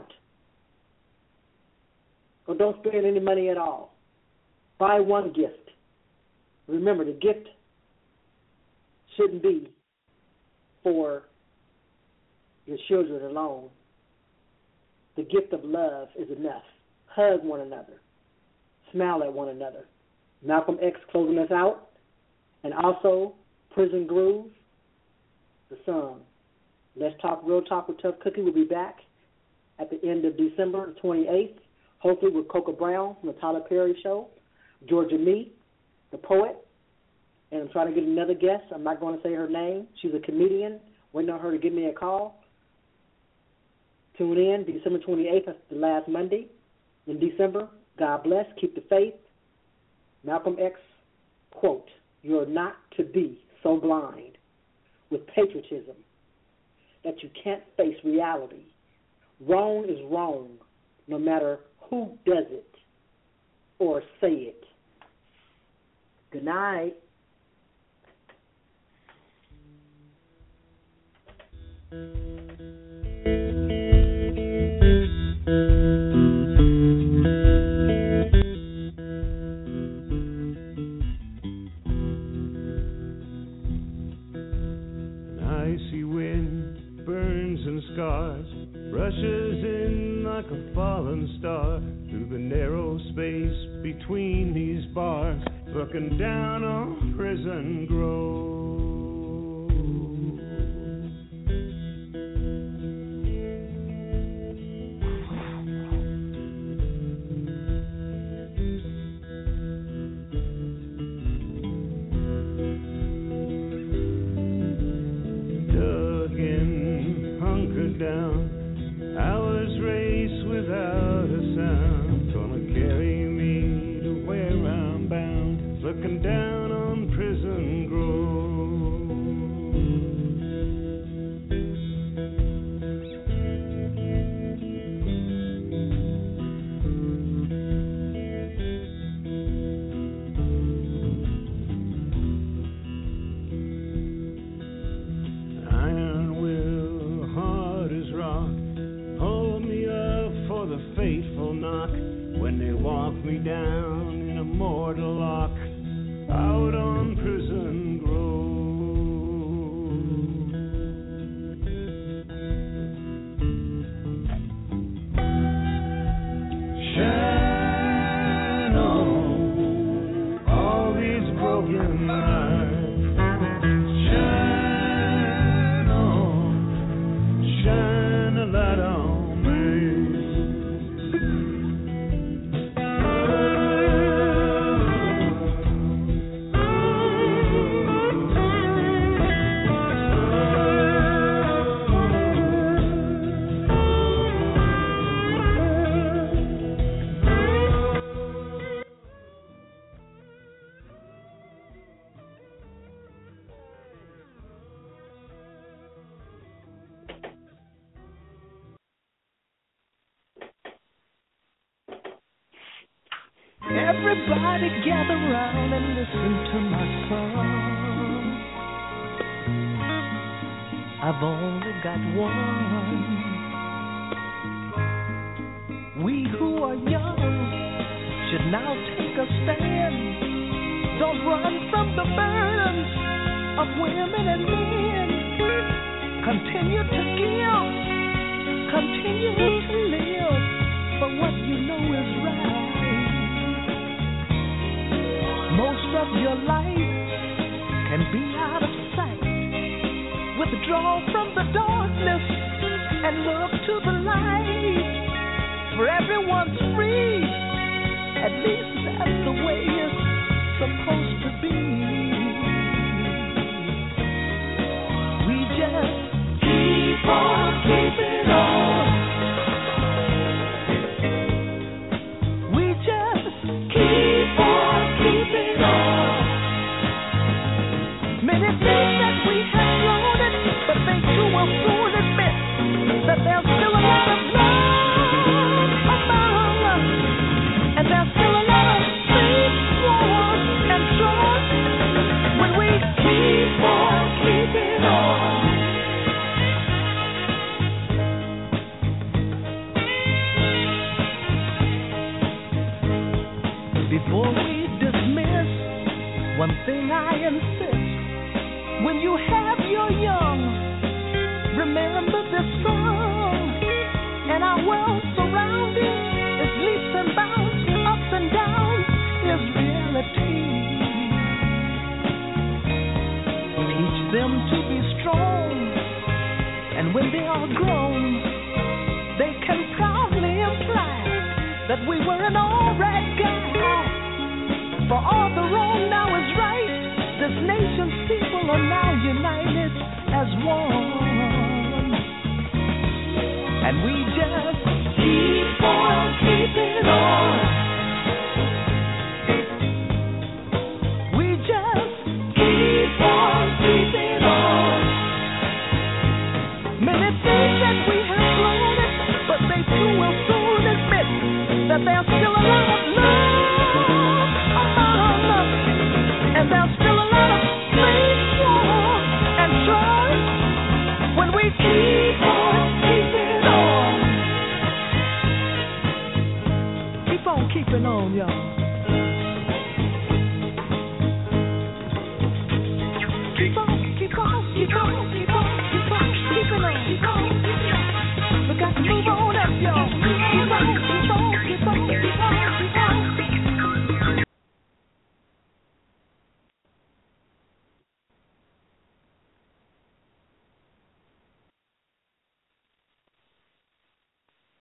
Or don't spend any money at all. Buy one gift. Remember, the gift shouldn't be for your children alone. The gift of love is enough. Hug one another. Smile at one another. Malcolm X closing us out. And also, Prison Groove, the song. Let's Talk Real Talk with Tough Cookie will be back at the end of December twenty-eighth, hopefully with Coca Brown from the Tyler Perry Show, Georgia Me, the poet, and I'm trying to get another guest. I'm not going to say her name. She's a comedian. Waiting on her to give me a call. Tune in December twenty-eighth. That's the last Monday in December. God bless. Keep the faith. Malcolm X quote, "You're not to be so blind with patriotism that you can't face reality. Wrong is wrong, no matter who does it or say it." Good night. Rushes in like a fallen star through the narrow space between these bars, looking down on Prison Grove. Dug in, hunkered down. Hours race without a sound, gonna carry me to where I'm bound, looking down on Prison Grove. Iron will, hard as rock, hold me up for the fateful knock when they walk me down in a mortal lock out on Prison Grove. Shine on all these broken lives. Shine on, shine a light on. Oh, Everybody gather round and listen to my song. I've only got one. We who are young should now take a stand. Don't run from the burdens of women and men. Continue to give, continue to live for what you know is right. Most of your life can be out of sight. Withdraw from the darkness and look to the light. For everyone's free, at least that's the way it's supposed to be. We just keep on keeping on. We just keep on keeping on. Many things that we have floated, but they too will soon admit that there's still a lot of love among us, and there's still a lot of faith, war, and trust when we keep on keeping on. Before we dismiss, one thing I insist: when you have your young, remember this song. And our world surrounding is leaps and bounds, ups and downs is reality. Teach them to be strong, and when they are grown, they can proudly imply that we were an alright guy. For all the wrong now is right. This nation's people are now united as one. And we just keep on keeping on. We just keep on keeping on. Many things that we have floated, but they too will soon admit that there's still a lot of love among us, and there's still a lot of faith, war, and trust when we keep on keeping on. Keep on keeping on, y'all. Keep on, keep on, keep on, keep on, keep on, keeping on, keep on, keeping on. We got to move on up, y'all.